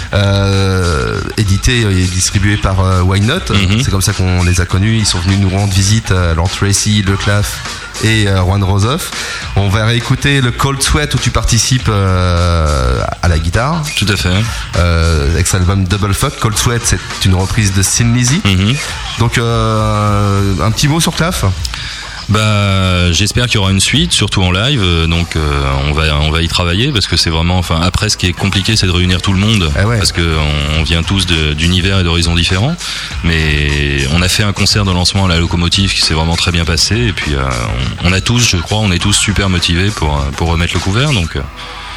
euh, édité et distribué par euh, Why Not. Mhm. C'est comme ça qu'on les a connus. Ils sont venus nous rendre visite, euh, Lord Tracy, le C L A F et euh, Juan Rosoff. On va réécouter le Cold Sweat où tu participes euh, à la guitare. Tout à fait. Euh, avec cet album Double Fuck. Cold Sweat, c'est une reprise de Sin Lizzy. Mhm. Donc euh, un petit mot sur C L A F. Bah, j'espère qu'il y aura une suite, surtout en live. euh, Donc, euh, on va, on va y travailler parce que c'est vraiment. Enfin, après, ce qui est compliqué, c'est de réunir tout le monde Ah ouais. parce que on, on vient tous de- d'univers et d'horizons différents. Mais on a fait un concert de lancement à la Locomotive qui s'est vraiment très bien passé. Et puis, euh, on, on a tous, je crois, on est tous super motivés pour pour remettre le couvert. Donc, euh,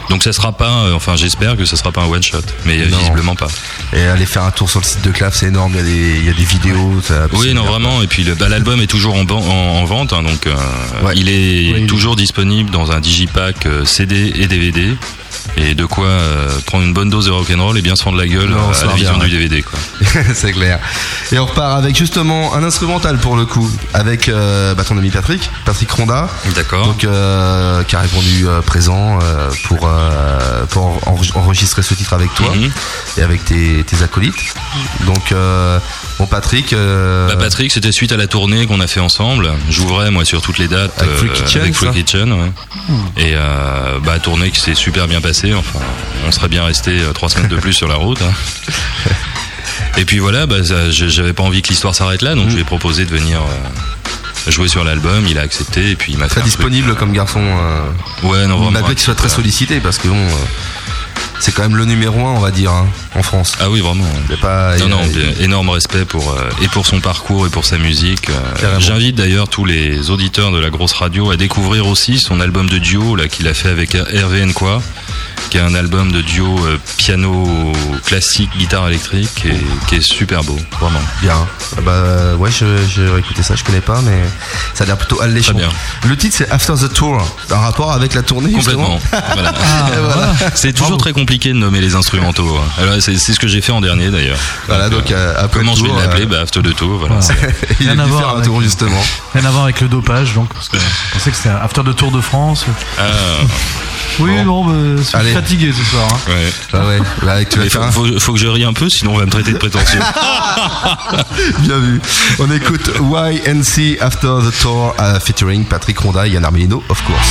Donc ça sera pas, euh, enfin j'espère que ça sera pas un one shot, mais euh, Non. visiblement pas. Et aller faire un tour sur le site de Clav, c'est énorme. Il y a des, il y a des vidéos. Ça, Oui, c'est non, bien. vraiment. Et puis le, bah, l'album est toujours en, ban- en, en vente, hein, donc euh, Ouais. il est Oui. toujours disponible dans un digipack euh, C D et D V D. Et de quoi euh, prendre une bonne dose de rock'n'roll et bien se rendre la gueule Non, euh, ça à la va vision bien, du ouais. D V D, quoi. C'est clair. Et on repart avec justement un instrumental pour le coup, avec euh, bah, ton ami Patrick, Patrick Ronda. D'accord. Donc, euh, qui a répondu euh, présent euh, pour, euh, pour enre- enregistrer ce titre avec toi Mhm. et avec tes, tes acolytes. Donc, euh, bon, Patrick. euh, Bah, Patrick, c'était suite à la tournée qu'on a fait ensemble. J'ouvrais moi sur toutes les dates Avec Free Kitchen, avec Free ça Kitchen, ouais. Et euh, bah tournée qui s'est super bien passée. Enfin, on serait bien resté euh, trois semaines de plus sur la route. hein. Et puis voilà, bah, ça, je- j'avais pas envie que l'histoire s'arrête là, donc Mm. je lui ai proposé de venir euh, jouer sur l'album. Il a accepté et puis il m'a fait très un truc. disponible comme garçon. euh, Ouais, non vraiment. malgré qu'il soit très Ouais. sollicité, parce que bon, euh, c'est quand même le numéro un, on va dire, hein, en France. Ah oui, vraiment. Il y a pas, il y Non, a- non, bien, énorme respect pour euh, et pour son parcours et pour sa musique. Euh, Carrément. J'invite d'ailleurs tous les auditeurs de la grosse radio à découvrir aussi son album de duo là qu'il a fait avec Hervé Nkwa, qui est un album de duo euh, piano classique, guitare électrique, et, qui est super beau, vraiment. Bien. Ah bah ouais, je, je vais écouter ça, je connais pas, mais ça a l'air plutôt alléchant. Très bien. Le titre c'est After the Tour, un rapport avec la tournée Complètement. justement. Voilà. Et voilà. C'est toujours Bravo. très compliqué de nommer les instrumentaux. hein. Alors c'est c'est ce que j'ai fait en dernier d'ailleurs. Voilà, donc euh, après Comment le je vais tour, l'appeler euh, bah, After the Tour, voilà. Voilà. il a Rien à dû voir faire un avec- tour justement. Rien à voir avec le dopage, donc, parce que je pensais que c'était un after de Tour de France. Ah, Oui, Bon. non, bah, je suis Allez. fatigué ce soir. hein. ouais. Ah ouais, là, tu vas Mais faire faut, un... faut, faut que je rie un peu, sinon on va me traiter de prétentieux. Bien vu. On écoute Y N C After the Tour euh, featuring Patrick Ronda et Yann Armelino, of course.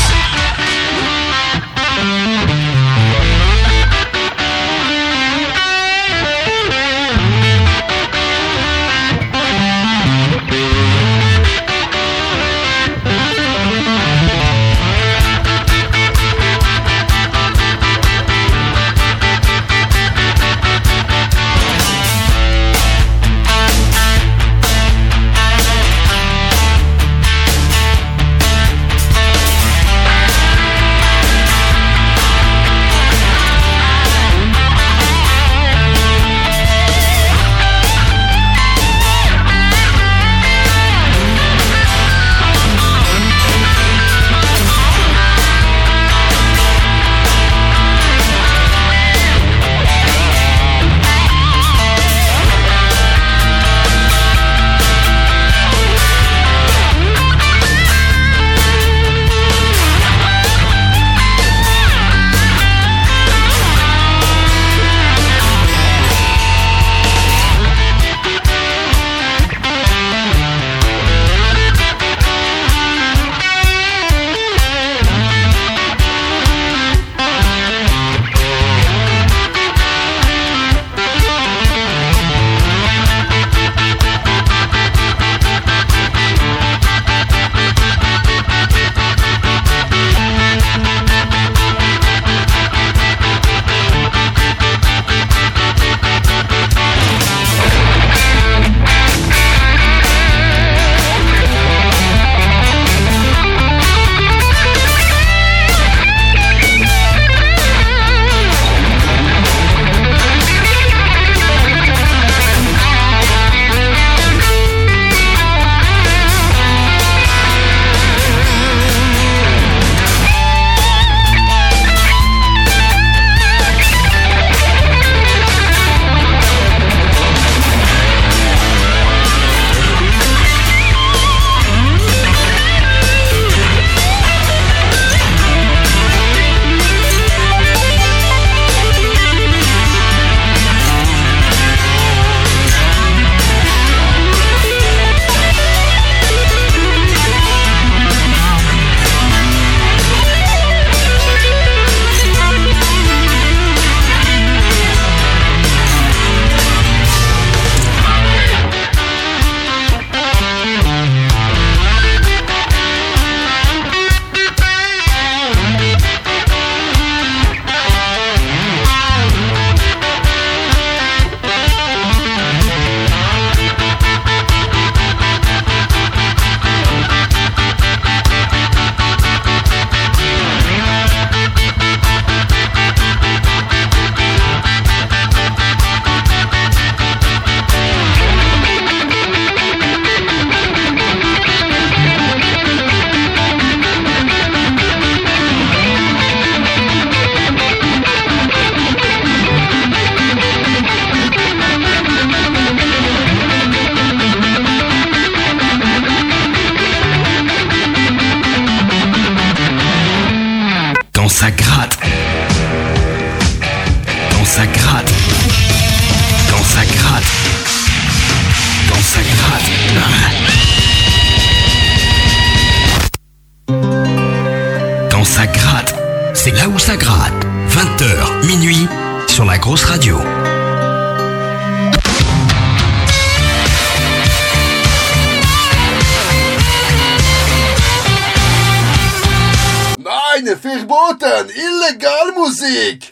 After Quand ça gratte. Quand ça gratte. Quand ça gratte. Quand ça gratte. Quand ça gratte. C'est là où ça gratte. vingt heures, minuit, sur la grosse radio. Meine verboten, illegal Musik!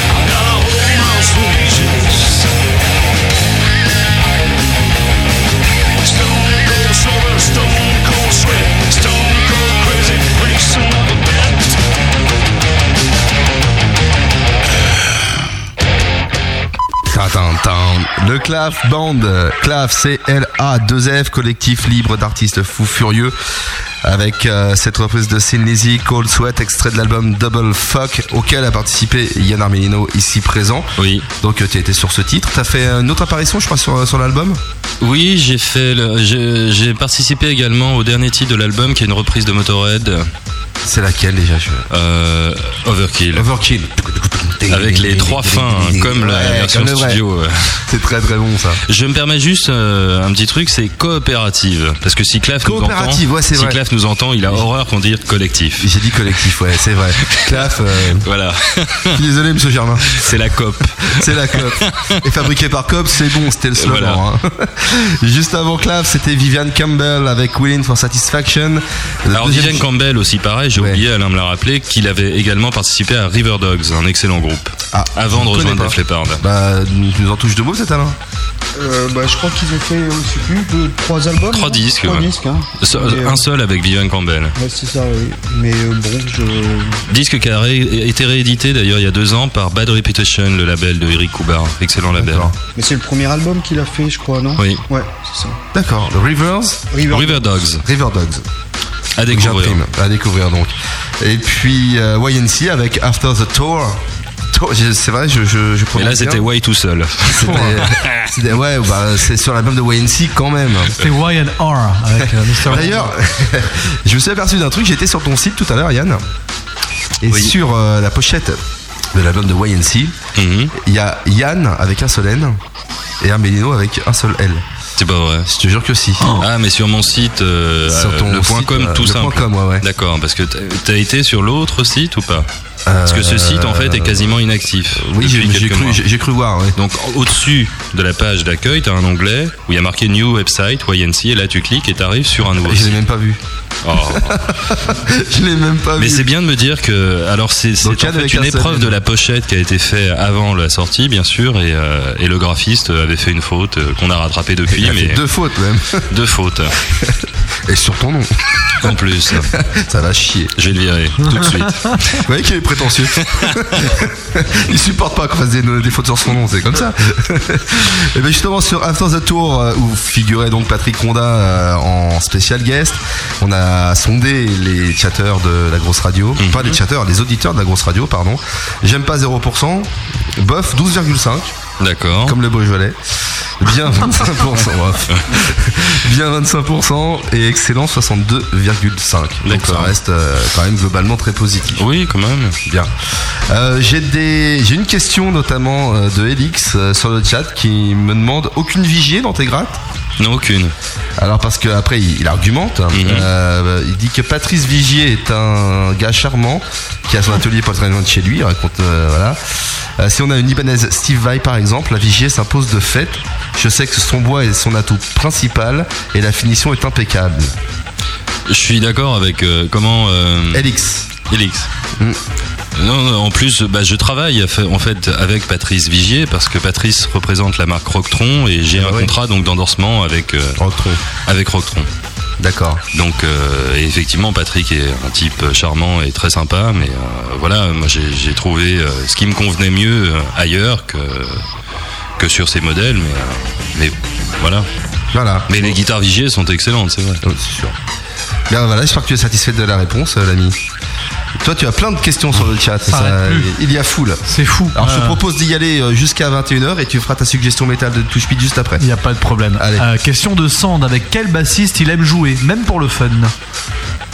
Le Claf Band, Claf C L A deux F, collectif libre d'artistes fous furieux, avec euh, cette reprise de Thin Lizzy, Cold Sweat, extrait de l'album Double Fuck, auquel a participé Yann Armelino, ici présent. Oui. Donc tu as été sur ce titre, tu as fait une autre apparition je crois sur, sur l'album. Oui, j'ai fait le, j'ai, j'ai participé également au dernier titre de l'album qui est une reprise de Motorhead. C'est laquelle déjà je... euh, Overkill. Overkill. Avec les trois fins, hein, comme la ouais, version comme studio. Ouais. C'est très très bon ça. Je me permets juste euh, un petit truc, c'est coopérative. Parce que si Claf nous entend, ouais, c'est si vrai. Claf nous entend, il a horreur qu'on dise collectif. J'ai dit collectif, ouais, c'est vrai. Claf, euh... voilà. Je suis désolé, monsieur Germain. C'est la coop. C'est la coop. Et fabriqué par Coop, c'est bon, c'était le slogan. Voilà. Hein. Juste avant Claf, c'était Vivian Campbell avec Willing for Satisfaction. Le Alors deuxième... Vivian Campbell aussi pareil, j'ai ouais. oublié, Alain me l'a rappelé, qu'il avait également participé à River Dogs, un excellent groupe. Ah, avant de rejoindre Def Leppard. Bah, tu nous en touches deux mots, c'est Alain. Euh, bah, je crois qu'ils ont fait, je sais plus, deux, trois albums. Trois non disques, Trois ouais. disques, hein. So- Mais, un euh, seul avec Vivian Campbell. Ouais, c'est ça, oui. Mais euh, bon, je. Disque qui a ré- été réédité d'ailleurs il y a deux ans par Bad Reputation, le label de Eric Kubar. Excellent label. D'accord. Mais c'est le premier album qu'il a fait, je crois, non? Oui. Ouais, c'est ça. D'accord. The Rivers. River. River Dogs, River Dogs. à découvrir. J'imprime, à découvrir donc. Et puis euh, Y N C avec After the Tour. Tour je- c'est vrai, je, je, je Et prononce là c'était bien. Way tout seul. C'était- c'était- ouais, bah, c'est sur l'album de Y N C quand même. C'était Y and R avec euh, mister D'ailleurs, je me suis aperçu d'un truc, j'étais sur ton site tout à l'heure, Yann, et Oui. sur euh, la pochette de l'album de Y N C, Mhm. il y a Yann avec un seul N et Armelino avec un seul L. C'est pas vrai. Je te jure que si. Ah mais sur mon site, euh, Sur ton le point site, com euh, tout le simple. point com, ouais, ouais. D'accord, parce que t'as, t'as été sur l'autre site ou pas? Parce que ce site en fait est quasiment inactif. Oui, j'ai, depuis j'ai quelques cru, mois. j'ai, j'ai cru voir, ouais. Donc au-dessus de la page d'accueil, tu as un onglet où il y a marqué New Website, Y N C, et là tu cliques et tu arrives sur un nouveau Je l'ai site. même pas vu. Oh. Je l'ai même pas Mais vu. c'est bien de me dire que alors c'est, c'est Donc, en Yann fait avec une un seul épreuve N. de la pochette qui a été faite avant la sortie bien sûr et, euh, et le graphiste avait fait une faute euh, qu'on a rattrapée depuis Il a mais fait deux fautes même. deux fautes Et sur ton nom. en plus. Ça va chier. Je vais le virer tout de suite. Vous voyez qu'il est prétentieux. Il supporte pas qu'on fasse des, des fautes sur son nom, c'est comme ça. Et bien justement sur After the Tour, euh, où figurait donc Patrick Ronda euh, en spécial guest, on a sondé les chatteurs de la grosse radio, Mhm. pas les chatteurs, les auditeurs de la grosse radio, pardon. J'aime pas zéro pour cent, bof douze virgule cinq. D'accord. Comme le Beaujolais. Bien vingt-cinq pour cent. Bref. Bien vingt-cinq pour cent et excellent soixante-deux virgule cinq. Donc ça D'accord. reste euh, quand même globalement très positif. Oui quand même. Bien. Euh, j'ai des, j'ai une question notamment euh, de Elix euh, sur le chat qui me demande aucune vigier dans tes grattes. Non aucune. Alors parce que après il, il argumente. Mhm. Euh, il dit que Patrice Vigier est un gars charmant qui a son atelier pas très loin de chez lui. Il raconte euh, voilà. Euh, si on a une Libanaise Steve Vai par exemple, la Vigier s'impose de fait. Je sais que son bois est son atout principal et la finition est impeccable. Je suis d'accord avec euh, comment. Euh, Elix. Elix. Mm. Non, non, en plus, bah, je travaille en fait avec Patrice Vigier parce que Patrice représente la marque Rocktron et j'ai Ah un oui. contrat donc d'endorsement avec euh, Rocktron. avec Rocktron. D'accord. Donc euh, et effectivement, Patrick est un type charmant et très sympa, mais euh, voilà, moi j'ai, j'ai trouvé euh, ce qui me convenait mieux euh, ailleurs que que sur ces modèles, mais euh, mais voilà. Voilà. Mais les guitares Vigier sont excellentes, c'est vrai. Oui, c'est sûr. Bien voilà, j'espère que tu es satisfait de la réponse, euh, l'ami. Toi, tu as plein de questions sur le chat. Ça arrête plus. Il y a foule. C'est fou. Alors, je te Euh, propose d'y aller euh, jusqu'à vingt et une heures et tu feras ta suggestion métal de Touchbeat juste après. Il n'y a pas de problème. Allez. Euh, question de Sand, avec quel bassiste il aime jouer, même pour le fun?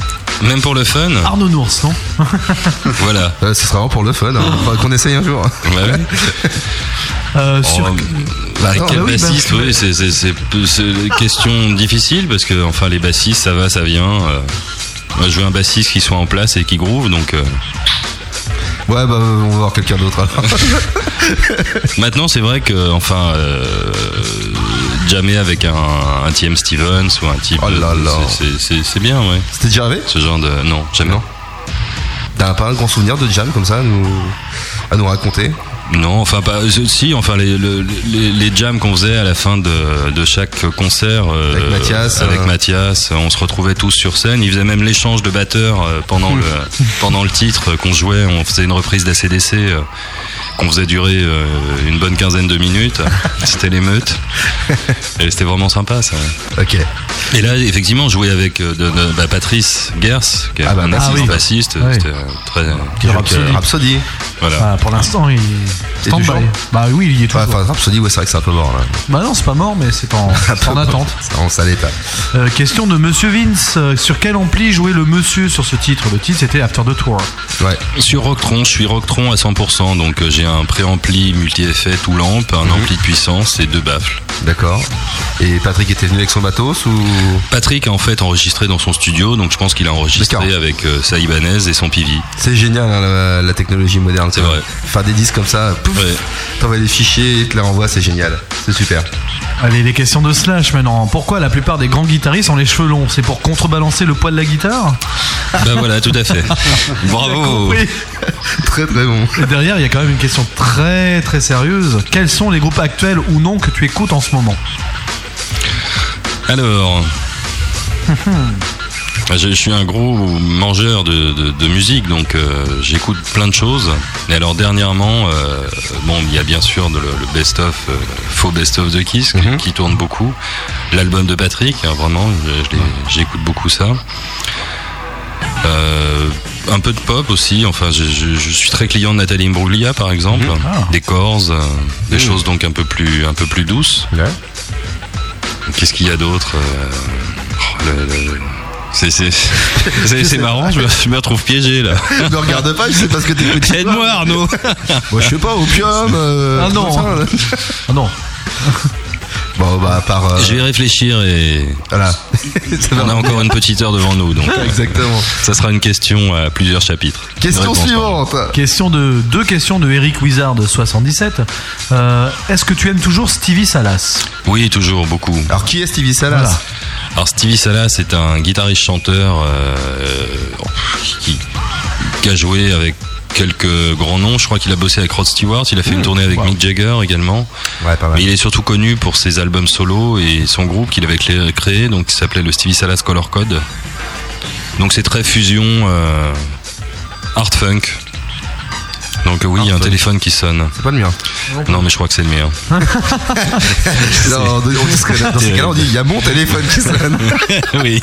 Même pour le fun. Arnaud Nours, non? Voilà. Euh, ce sera vraiment pour le fun, hein. Faudra qu'on essaye un jour. Ouais, ouais. Euh, sur... Oh, bah, Attends, quel bah oui, bassiste, bah, oui, c'est, c'est, c'est, c'est une question difficile parce que enfin les bassistes, ça va, ça vient. Euh, moi, je veux un bassiste qui soit en place et qui groove, donc. Euh, Ouais, bah on va voir quelqu'un d'autre. Alors. Maintenant, c'est vrai que enfin euh, jammer avec un, un T M Stevens ou un type, Oh là là. C'est, c'est, c'est, c'est bien, ouais. C'était déjà arrivé? Ce genre de non, jamais. Non. T'as pas un grand souvenir de jam comme ça à nous, à nous raconter? Non, enfin pas. Si, enfin les, le- les, les jams qu'on faisait à la fin de, de chaque concert euh, Avec Mathias, avec euh. Mathias, on se retrouvait tous sur scène. Il faisait même l'échange de batteurs euh, pendant le pendant le titre qu'on jouait. On faisait une reprise d'A C D C euh, qu'on faisait durer euh, une bonne quinzaine de minutes. C'était l'émeute. Et c'était vraiment sympa ça. Ok. Et là, effectivement, jouer avec euh, de, de- bah, Patrice Gers, qui est Ah bah, un bassiste. bassiste, bassiste, Ouais. c'était euh, très. Qui Rhapsody. Rhapsody. Voilà. Bah, pour l'instant, il est Et stand-by. toujours Bah oui, il y est Ouais, toujours. enfin, Rhapsody, ouais, c'est vrai que c'est un peu mort là. Bah non, c'est pas mort, mais c'est en, c'est en attente. C'est en sale état. Euh, question de Monsieur Vince. Euh, Sur quel ampli jouait le monsieur sur ce titre? Le titre, c'était After the Tour. Ouais. Sur Rocktron, je suis Rocktron à cent pour cent, donc euh, j'ai un préampli multi-effet tout lampe, un ampli de puissance et deux baffles. D'accord. Et Patrick était venu avec son matos ou? Patrick a en fait enregistré dans son studio, donc je pense qu'il a enregistré D'accord. avec euh, sa Ibanez et son P V. C'est génial hein, la, la technologie moderne. C'est quoi. vrai. Faire des disques comme ça, pouf, Ouais. t'envoies des fichiers et te les renvoies, c'est génial. C'est super. Allez, les questions de Slash maintenant. Pourquoi la plupart des grands guitaristes ont les cheveux longs? C'est pour contrebalancer le poids de la guitare? Ben voilà, tout à fait. Bravo. Oui. Très très bon. Et derrière, il y a quand même une question très très sérieuse. Quels sont les groupes actuels ou non que tu écoutes en ce moment? Alors, je, je suis un gros mangeur de, de- de musique, donc euh, j'écoute plein de choses. Et alors dernièrement, euh, bon, il y a bien sûr de- le, le best-of, euh, faux best-of de Kiss qui- Mhm. qui tourne beaucoup. L'album de Patrick, hein, vraiment, je- je l'ai- j'écoute beaucoup ça. Euh, un peu de pop aussi, enfin je, je- je suis très client de Nathalie Imbruglia par exemple, Ah. des Corrs, euh, des Mhm. choses donc un peu plus, un peu plus douces. Ouais. Qu'est-ce qu'il y a d'autre euh, oh, le- le- C'est, c'est, c'est, c'est marrant, je me, je me retrouve piégé là. Ne regarde pas, je sais pas ce que t'écoutes. Aide-moi Arnaud. Moi je sais pas, opium. Euh, Ah non. tout ça, là. Ah non. Bon bah à part. euh, Je vais réfléchir et Voilà. Ça va. on a encore une petite heure devant nous, donc euh, Exactement. ça sera une question à plusieurs chapitres. Question Une réponse, suivante. Question de deux questions de Eric Wizard soixante-dix-sept. Euh, Est-ce que tu aimes toujours Stevie Salas? pardon. Oui, toujours beaucoup. Alors qui est Stevie Salas? Voilà. Alors Stevie Salas c'est un guitariste-chanteur euh, qui, qui a joué avec quelques grands noms. Je crois qu'il a bossé avec Rod Stewart, il a fait une tournée avec wow. Mick Jagger également. Ouais, pas mal. Mais il est surtout connu pour ses albums solo et son groupe qu'il avait clé- créé, donc qui s'appelait le Stevie Salas Color Code. Donc c'est très fusion euh, art funk. Donc euh, oui, il y a un Art funk. téléphone qui sonne. C'est pas le mien. Non, mais je crois que c'est le mien. Non, on on serait là- dans ces cas-là, on dit il y a mon téléphone qui sonne. Oui.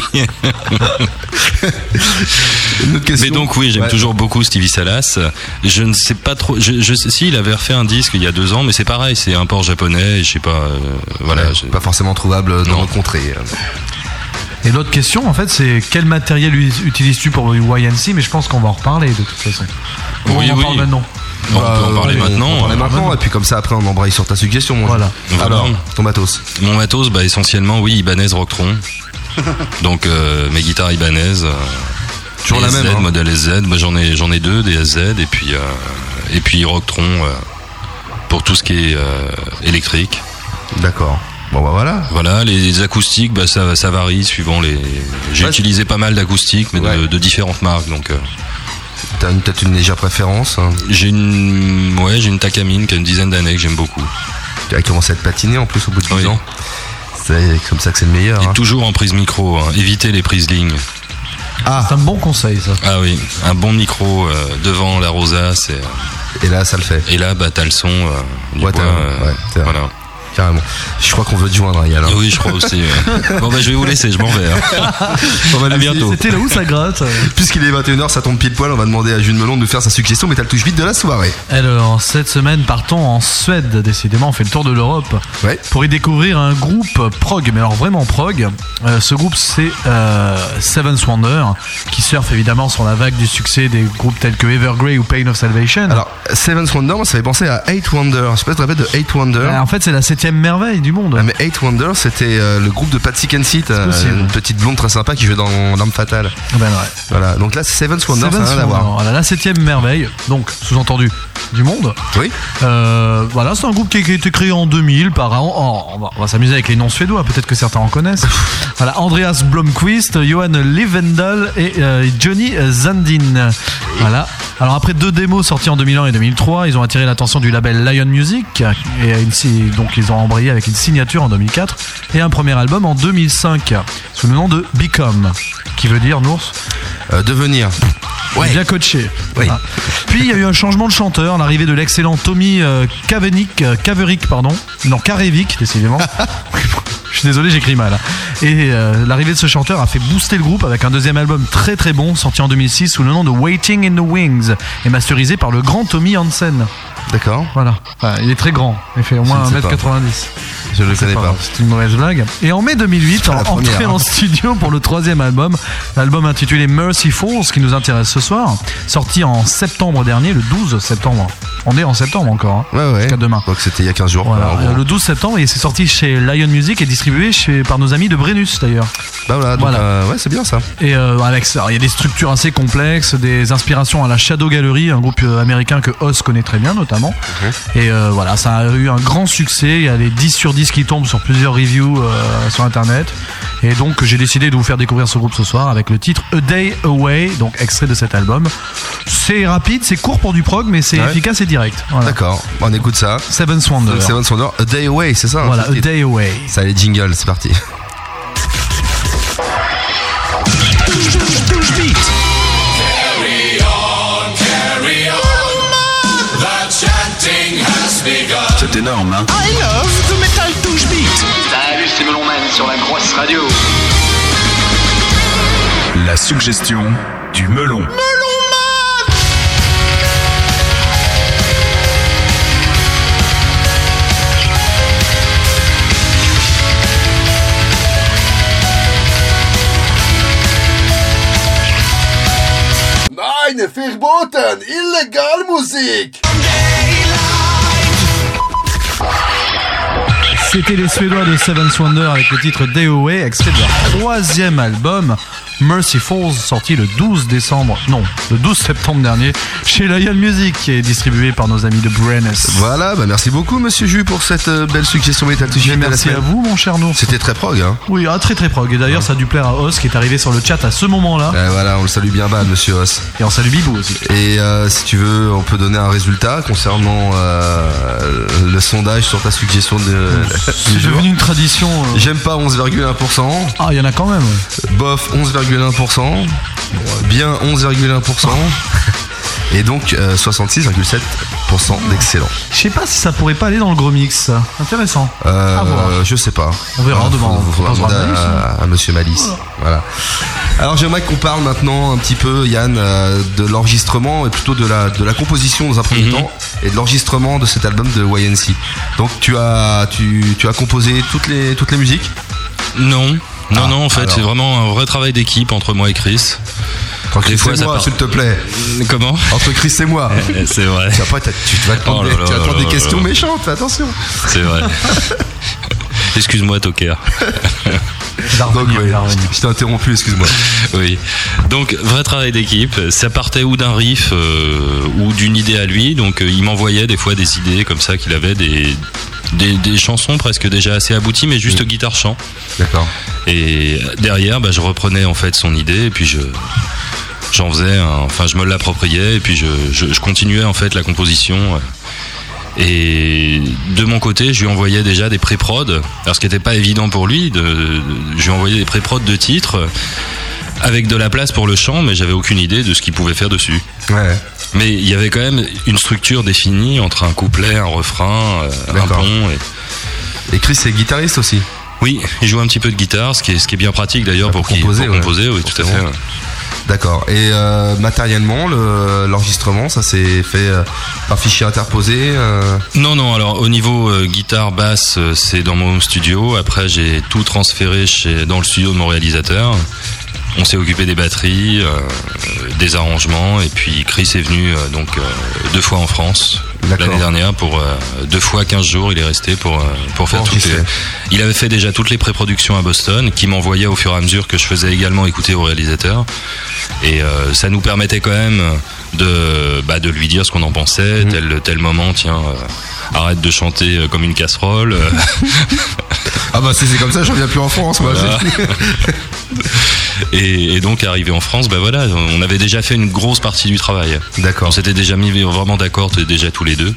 Une autre question. Mais donc oui, j'aime Ouais. toujours beaucoup Stevie Salas. Je ne sais pas trop. Je, je, si il avait refait un disque il y a deux ans, mais c'est pareil, c'est un port japonais. Je sais pas. euh, voilà. Ouais, je- pas forcément trouvable dans Non. notre contrée. Et l'autre question, en fait, c'est quel matériel u- utilises-tu pour le Y N C? Mais je pense qu'on va en reparler de toute façon. Ou Oui, on en oui. parle maintenant. On peut en parler ouais, maintenant. On en parler hein. maintenant, et puis comme ça après on embraye sur ta suggestion. Moi. Voilà. Voilà. Alors, ton matos. Mon matos, bah essentiellement, oui, Ibanez Rocktron. Donc euh, mes guitares Ibanez. euh, Toujours la S Z, même, hein. modèle S Z. Moi j'en ai j'en ai deux, des S Z et puis euh, et puis Rocktron euh, pour tout ce qui est euh, électrique. D'accord. Bon bah voilà. Voilà, les acoustiques, bah ça ça varie suivant les. J'ai Ouais. utilisé pas mal d'acoustiques, mais de, Ouais. de différentes marques. Donc euh, T'as une- peut-être une légère préférence. Hein. j'ai une ouais j'ai une Takamine qui a une dizaine d'années que j'aime beaucoup. Tu as commencé à te patiner en plus au bout de dix Oui. ans. C'est comme ça que c'est le meilleur. Et hein. toujours en prise micro, hein. Évitez les prises lignes. Ah, C'est un bon conseil, ça. Ah oui, un bon micro euh, devant la rosace et, et là ça le fait. et là bah t'as le son euh, du Ouais, bois, t'as- euh, ouais, c'est vrai. voilà. carrément. Je crois qu'on veut te joindre, Yann. Hein. Oui, je crois aussi. Ouais. Bon, bah, je vais vous laisser, je m'en vais. Hein. On va À bientôt. C'était là où ça gratte. Puisqu'il est vingt et une heures, ça tombe pile poil. On va demander à Jules Melon de nous faire sa suggestion métal touche vite de la soirée. Alors, cette semaine, partons en Suède. Décidément, on fait le tour de l'Europe Ouais. pour y découvrir un groupe prog, mais alors vraiment prog. Euh, ce groupe, c'est euh, Seventh Wonder, qui surfe évidemment sur la vague du succès des groupes tels que Evergrey ou Pain of Salvation. Alors, Seventh Wonder, moi, ça fait penser à Eight Wonder. Je sais pas si tu te rappelles de Eight Wonder. Euh, en fait, c'est la septième merveille du monde. Ah, mais Eight Wonder, c'était euh, le groupe de Patsy Kensit, euh, possible. une petite blonde très sympa qui jouait dans L'Arme Fatale. Ben ouais. Voilà, donc là, Seventh Wonder, Seventh ça n'a rien à Wonder, voir. voilà, la septième merveille, donc sous-entendu du monde. Oui. Euh, voilà, c'est un groupe qui a, qui a été créé en deux mille par an. Oh, on va, on va s'amuser avec les noms suédois, peut-être que certains en connaissent. Voilà, Andreas Blomqvist, Johan Livendal et euh, Johnny Zandin. Voilà. Alors après deux démos sorties en deux mille un et deux mille trois, ils ont attiré l'attention du label Lion Music et une, donc ils ont embrayé avec une signature en deux mille quatre et un premier album en deux mille cinq sous le nom de Become, qui veut dire Nours. Euh, devenir. Ouais. Bien coaché. Oui. Voilà. Puis il y a eu un changement de chanteur, l'arrivée de l'excellent Tommy euh, Kavenik, euh, Kaverick, pardon, non Karevic, décidément. Je suis désolé, j'écris mal. Et euh, l'arrivée de ce chanteur a fait booster le groupe avec un deuxième album très très bon, sorti en deux mille six sous le nom de Waiting in the Wings et masterisé par le grand Tommy Hansen. D'accord. Voilà. Enfin, il est très grand, il fait au Je moins ne sais un mètre quatre-vingt-dix. Je le connais pas. C'est une mauvaise blague. Et en mai deux mille huit, pas la entré première, hein. en studio pour le troisième album, l'album intitulé Merciful, ce qui nous intéresse ce soir, sorti en septembre dernier, le douze septembre. On est en septembre encore, hein, Ouais, ouais. jusqu'à demain. Donc c'était il y a quinze jours. Voilà, quoi, en gros. le douze septembre, et c'est sorti chez Lion Music et distribué chez, par nos amis de Brennus d'ailleurs. Bah voilà, donc, Voilà. euh, ouais, c'est bien ça. Et euh, Alex, alors, il y a des structures assez complexes, des inspirations à la Shadow Gallery, un groupe euh, américain que Oz connaît très bien notamment. Et euh, voilà, ça a eu un grand succès. Il y a les dix sur dix qui tombent sur plusieurs reviews euh, sur internet. Et donc j'ai décidé de vous faire découvrir ce groupe ce soir avec le titre A Day Away, donc extrait de cet album. C'est rapide, c'est court pour du prog, mais c'est Ouais. efficace et direct. Voilà. D'accord, on écoute ça. Seventh Wonder. Donc, Seventh Wonder, A Day Away, c'est ça. hein, Voilà, c'est le A titre. Day Away. Ça, les jingles, c'est parti. C'est énorme, hein? I love the metal touche beat. Salut, c'est Melon Man sur la grosse radio. La suggestion du melon. Meine verboten, illegal Musik. C'était les Suédois de Seventh Wonder avec le titre Day Away, extrait de leur troisième album Merciful, sorti le douze décembre, non, le douze septembre dernier chez Lion Music, qui est distribué par nos amis de Brennus. Voilà, bah merci beaucoup Monsieur Jus pour cette euh, belle suggestion métal touche Et vite de la merci semaine. à vous, mon cher Nours. C'était très prog, hein. Oui, ah, très très prog. Et d'ailleurs, ça a dû plaire à Os qui est arrivé sur le chat à ce moment-là. Ouais, voilà, on le salue bien bas, Monsieur Os. Et on salue Bibou aussi. Et euh, si tu veux, on peut donner un résultat concernant euh, le sondage sur ta suggestion de, C'est du jour. devenu une tradition. euh. J'aime pas onze virgule un pour cent, Ah, il y en a quand même. ouais. bof onze virgule un pour cent, bien onze virgule un pour cent et donc euh, soixante-six virgule sept pour cent d'excellent. Je sais pas si ça pourrait pas aller dans le gros mix. ça. Intéressant. Euh, À voir. je sais pas. On verra, Ah, on demande- faut- faut on posera demander Malice, à, à Monsieur Malice. Voilà. Alors j'aimerais qu'on parle maintenant un petit peu, Yann, euh, de l'enregistrement et plutôt de la de la composition dans un premier Mhm. temps et de l'enregistrement de cet album de Y N C. Donc tu as tu, tu as composé toutes les toutes les musiques. Non. Non, Ah, non, en fait, alors. c'est vraiment un vrai travail d'équipe entre moi et Chris. Entre Des Chris fois, et ça moi, part- s'il te plaît. Comment? Entre Chris et moi. C'est vrai. Puis après, t'as- tu, tu vas te prendre Oh là des, là tu vas te là prendre des là questions là. méchantes, fais attention. C'est vrai. Excuse-moi, Toker. Il va Donc, revenir, ouais, il va revenir. je t'ai interrompu, excuse-moi. Oui. Donc, vrai travail d'équipe. Ça partait ou d'un riff euh, ou d'une idée à lui. Donc, euh, il m'envoyait des fois des idées comme ça qu'il avait, des, des, des chansons presque déjà assez abouties, mais juste guitare-chant. D'accord. Et derrière, bah, je reprenais en fait son idée et puis je j'en faisais, un, enfin, je me l'appropriais et puis je, je, je continuais en fait la composition. Et de mon côté, je lui envoyais déjà des pré-prod. Alors, ce qui n'était pas évident pour lui, de, de, je lui envoyais des pré-prod de titres avec de la place pour le chant, mais j'avais aucune idée de ce qu'il pouvait faire dessus. Ouais. Mais il y avait quand même une structure définie entre un couplet, un refrain, euh, un D'accord. pont. Et, Et Chris est guitariste aussi. Oui, il joue un petit peu de guitare, ce qui est, ce qui est bien pratique d'ailleurs Ah, pour, pour qu'il- composer, pour ouais. composer, oui, tout à fait. Forcément. ouais. D'accord. Et euh, matériellement, le- l'enregistrement, ça s'est fait euh, par fichier interposé euh... Non, non, alors au niveau euh, guitare, basse, euh, c'est dans mon home studio. Après, j'ai tout transféré chez, dans le studio de mon réalisateur. On s'est occupé des batteries, euh, des arrangements, et puis Chris est venu euh, donc euh, deux fois en France D'accord. l'année dernière pour euh, deux fois quinze jours. Il est resté pour euh, pour faire toutes les... enregistrer. Il avait fait déjà toutes les pré-productions à Boston, qui m'envoyait au fur et à mesure que je faisais également écouter au réalisateur. Et euh, ça nous permettait quand même de bah, de lui dire ce qu'on en pensait, Mmh. tel tel moment, tiens. euh, Arrête de chanter euh, comme une casserole. euh, Ah bah si c'est comme ça, je reviens plus en France. Moi. Voilà. et, et donc arrivé en France, bah voilà, on avait déjà fait une grosse partie du travail. D'accord. On s'était déjà mis vraiment d'accord déjà tous les deux.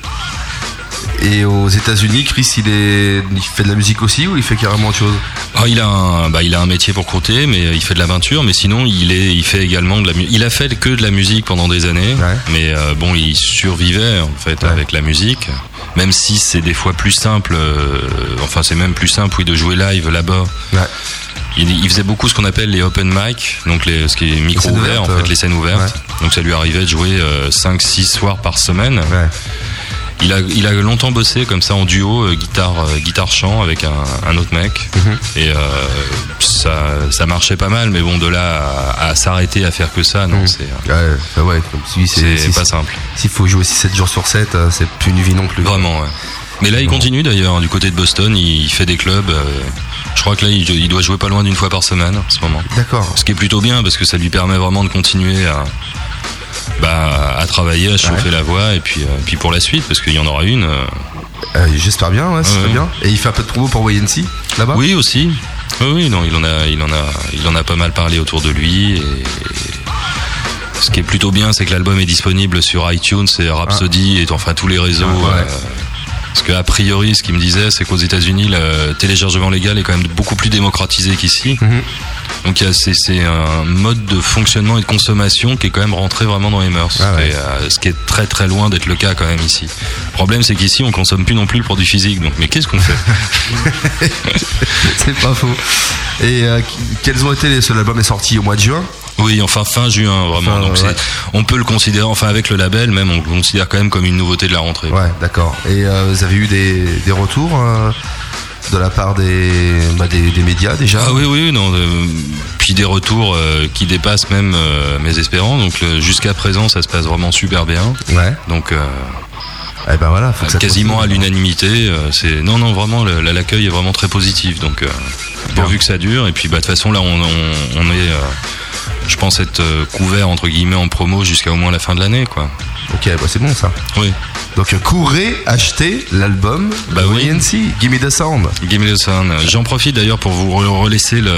Et aux États-Unis, Chris, il est, il fait de la musique aussi ou il fait carrément autre chose? Ah, il a un, bah, il a un métier pour compter, mais il fait de la peinture. Mais sinon, il est, il fait également de la musique. Il a fait que de la musique pendant des années, Ouais. mais euh, bon, il survivait en fait Ouais. avec la musique. Même si c'est des fois plus simple, euh, enfin c'est même plus simple, oui, de jouer live là-bas. Ouais. Il, il faisait beaucoup ce qu'on appelle les open mic, donc les, ce qui est micro scènes ouvert, en ouvertes, fait, euh, les scènes ouvertes. ouais. Donc ça lui arrivait de jouer euh, cinq six soirs par semaine. Ouais. Il a, il a longtemps bossé comme ça en duo, euh, guitare, euh, guitare chant avec un, un autre mec. Mhm. Et euh, ça, ça marchait pas mal, mais bon, de là à, à s'arrêter à faire que ça, non, Mhm. c'est, euh, Ouais, bah ouais, comme si c'est c'est, si- pas simple. S'il faut jouer six sept jours sur sept, euh, c'est plus une vie non plus. Vraiment, ouais. Mais là, il continue d'ailleurs, du côté de Boston, il fait des clubs. euh, je crois que là, il, il doit jouer pas loin d'une fois par semaine en ce moment. D'accord. Ce qui est plutôt bien parce que ça lui permet vraiment de continuer à, bah, à travailler, à chauffer Ouais. la voix et puis, euh, puis pour la suite parce qu'il y en aura une. euh, Euh, j'espère bien, ouais, c'est Ouais, très ouais. bien. Et il fait un peu de promo pour Y N C là-bas. Oui aussi. Oui, oui, non, il en a, il en a, il en a pas mal parlé autour de lui. Et ce qui est plutôt bien, c'est que l'album est disponible sur iTunes et Rhapsody et enfin tous les réseaux. Ah, ouais. euh, parce qu'a priori, ce qu'il me disait, c'est qu'aux États-Unis, le téléchargement légal est quand même beaucoup plus démocratisé qu'ici. Mhm. Donc il y a- c'est, c'est un mode de fonctionnement et de consommation qui est quand même rentré vraiment dans les mœurs. Ah ouais. Et, euh, ce qui est très très loin d'être le cas quand même ici. Le problème, c'est qu'ici, on consomme plus non plus le produit physique. Donc, mais qu'est-ce qu'on fait? C'est pas faux. Et euh, quels ont été les. Ce album est sorti au mois de juin. Oui, enfin fin juin vraiment. Fin, Donc ouais. c'est, on peut le considérer, enfin avec le label même, on le considère quand même comme une nouveauté de la rentrée. Ouais, d'accord. Et euh, vous avez eu des, des retours euh, de la part des, bah, des, des médias déjà? Ah oui, oui, non. euh, puis des retours euh, qui dépassent même euh, mes espérances. Donc euh, jusqu'à présent, ça se passe vraiment super bien. Ouais. Donc euh, Eh ben voilà, faut que ça quasiment à continue. l'unanimité. euh, c'est non, non, vraiment, le- l'accueil est vraiment très positif. Donc euh, pourvu que ça dure. Et puis bah de toute façon là, on, on, on est, euh, je pense être euh, couvert entre guillemets en promo jusqu'à au moins la fin de l'année, quoi. Ok, bah c'est bon ça. Oui. Donc euh, courez acheter l'album Bah de oui. Y N C, Give Me the Sound. Give me the sound. J'en profite d'ailleurs pour vous re- relaisser le,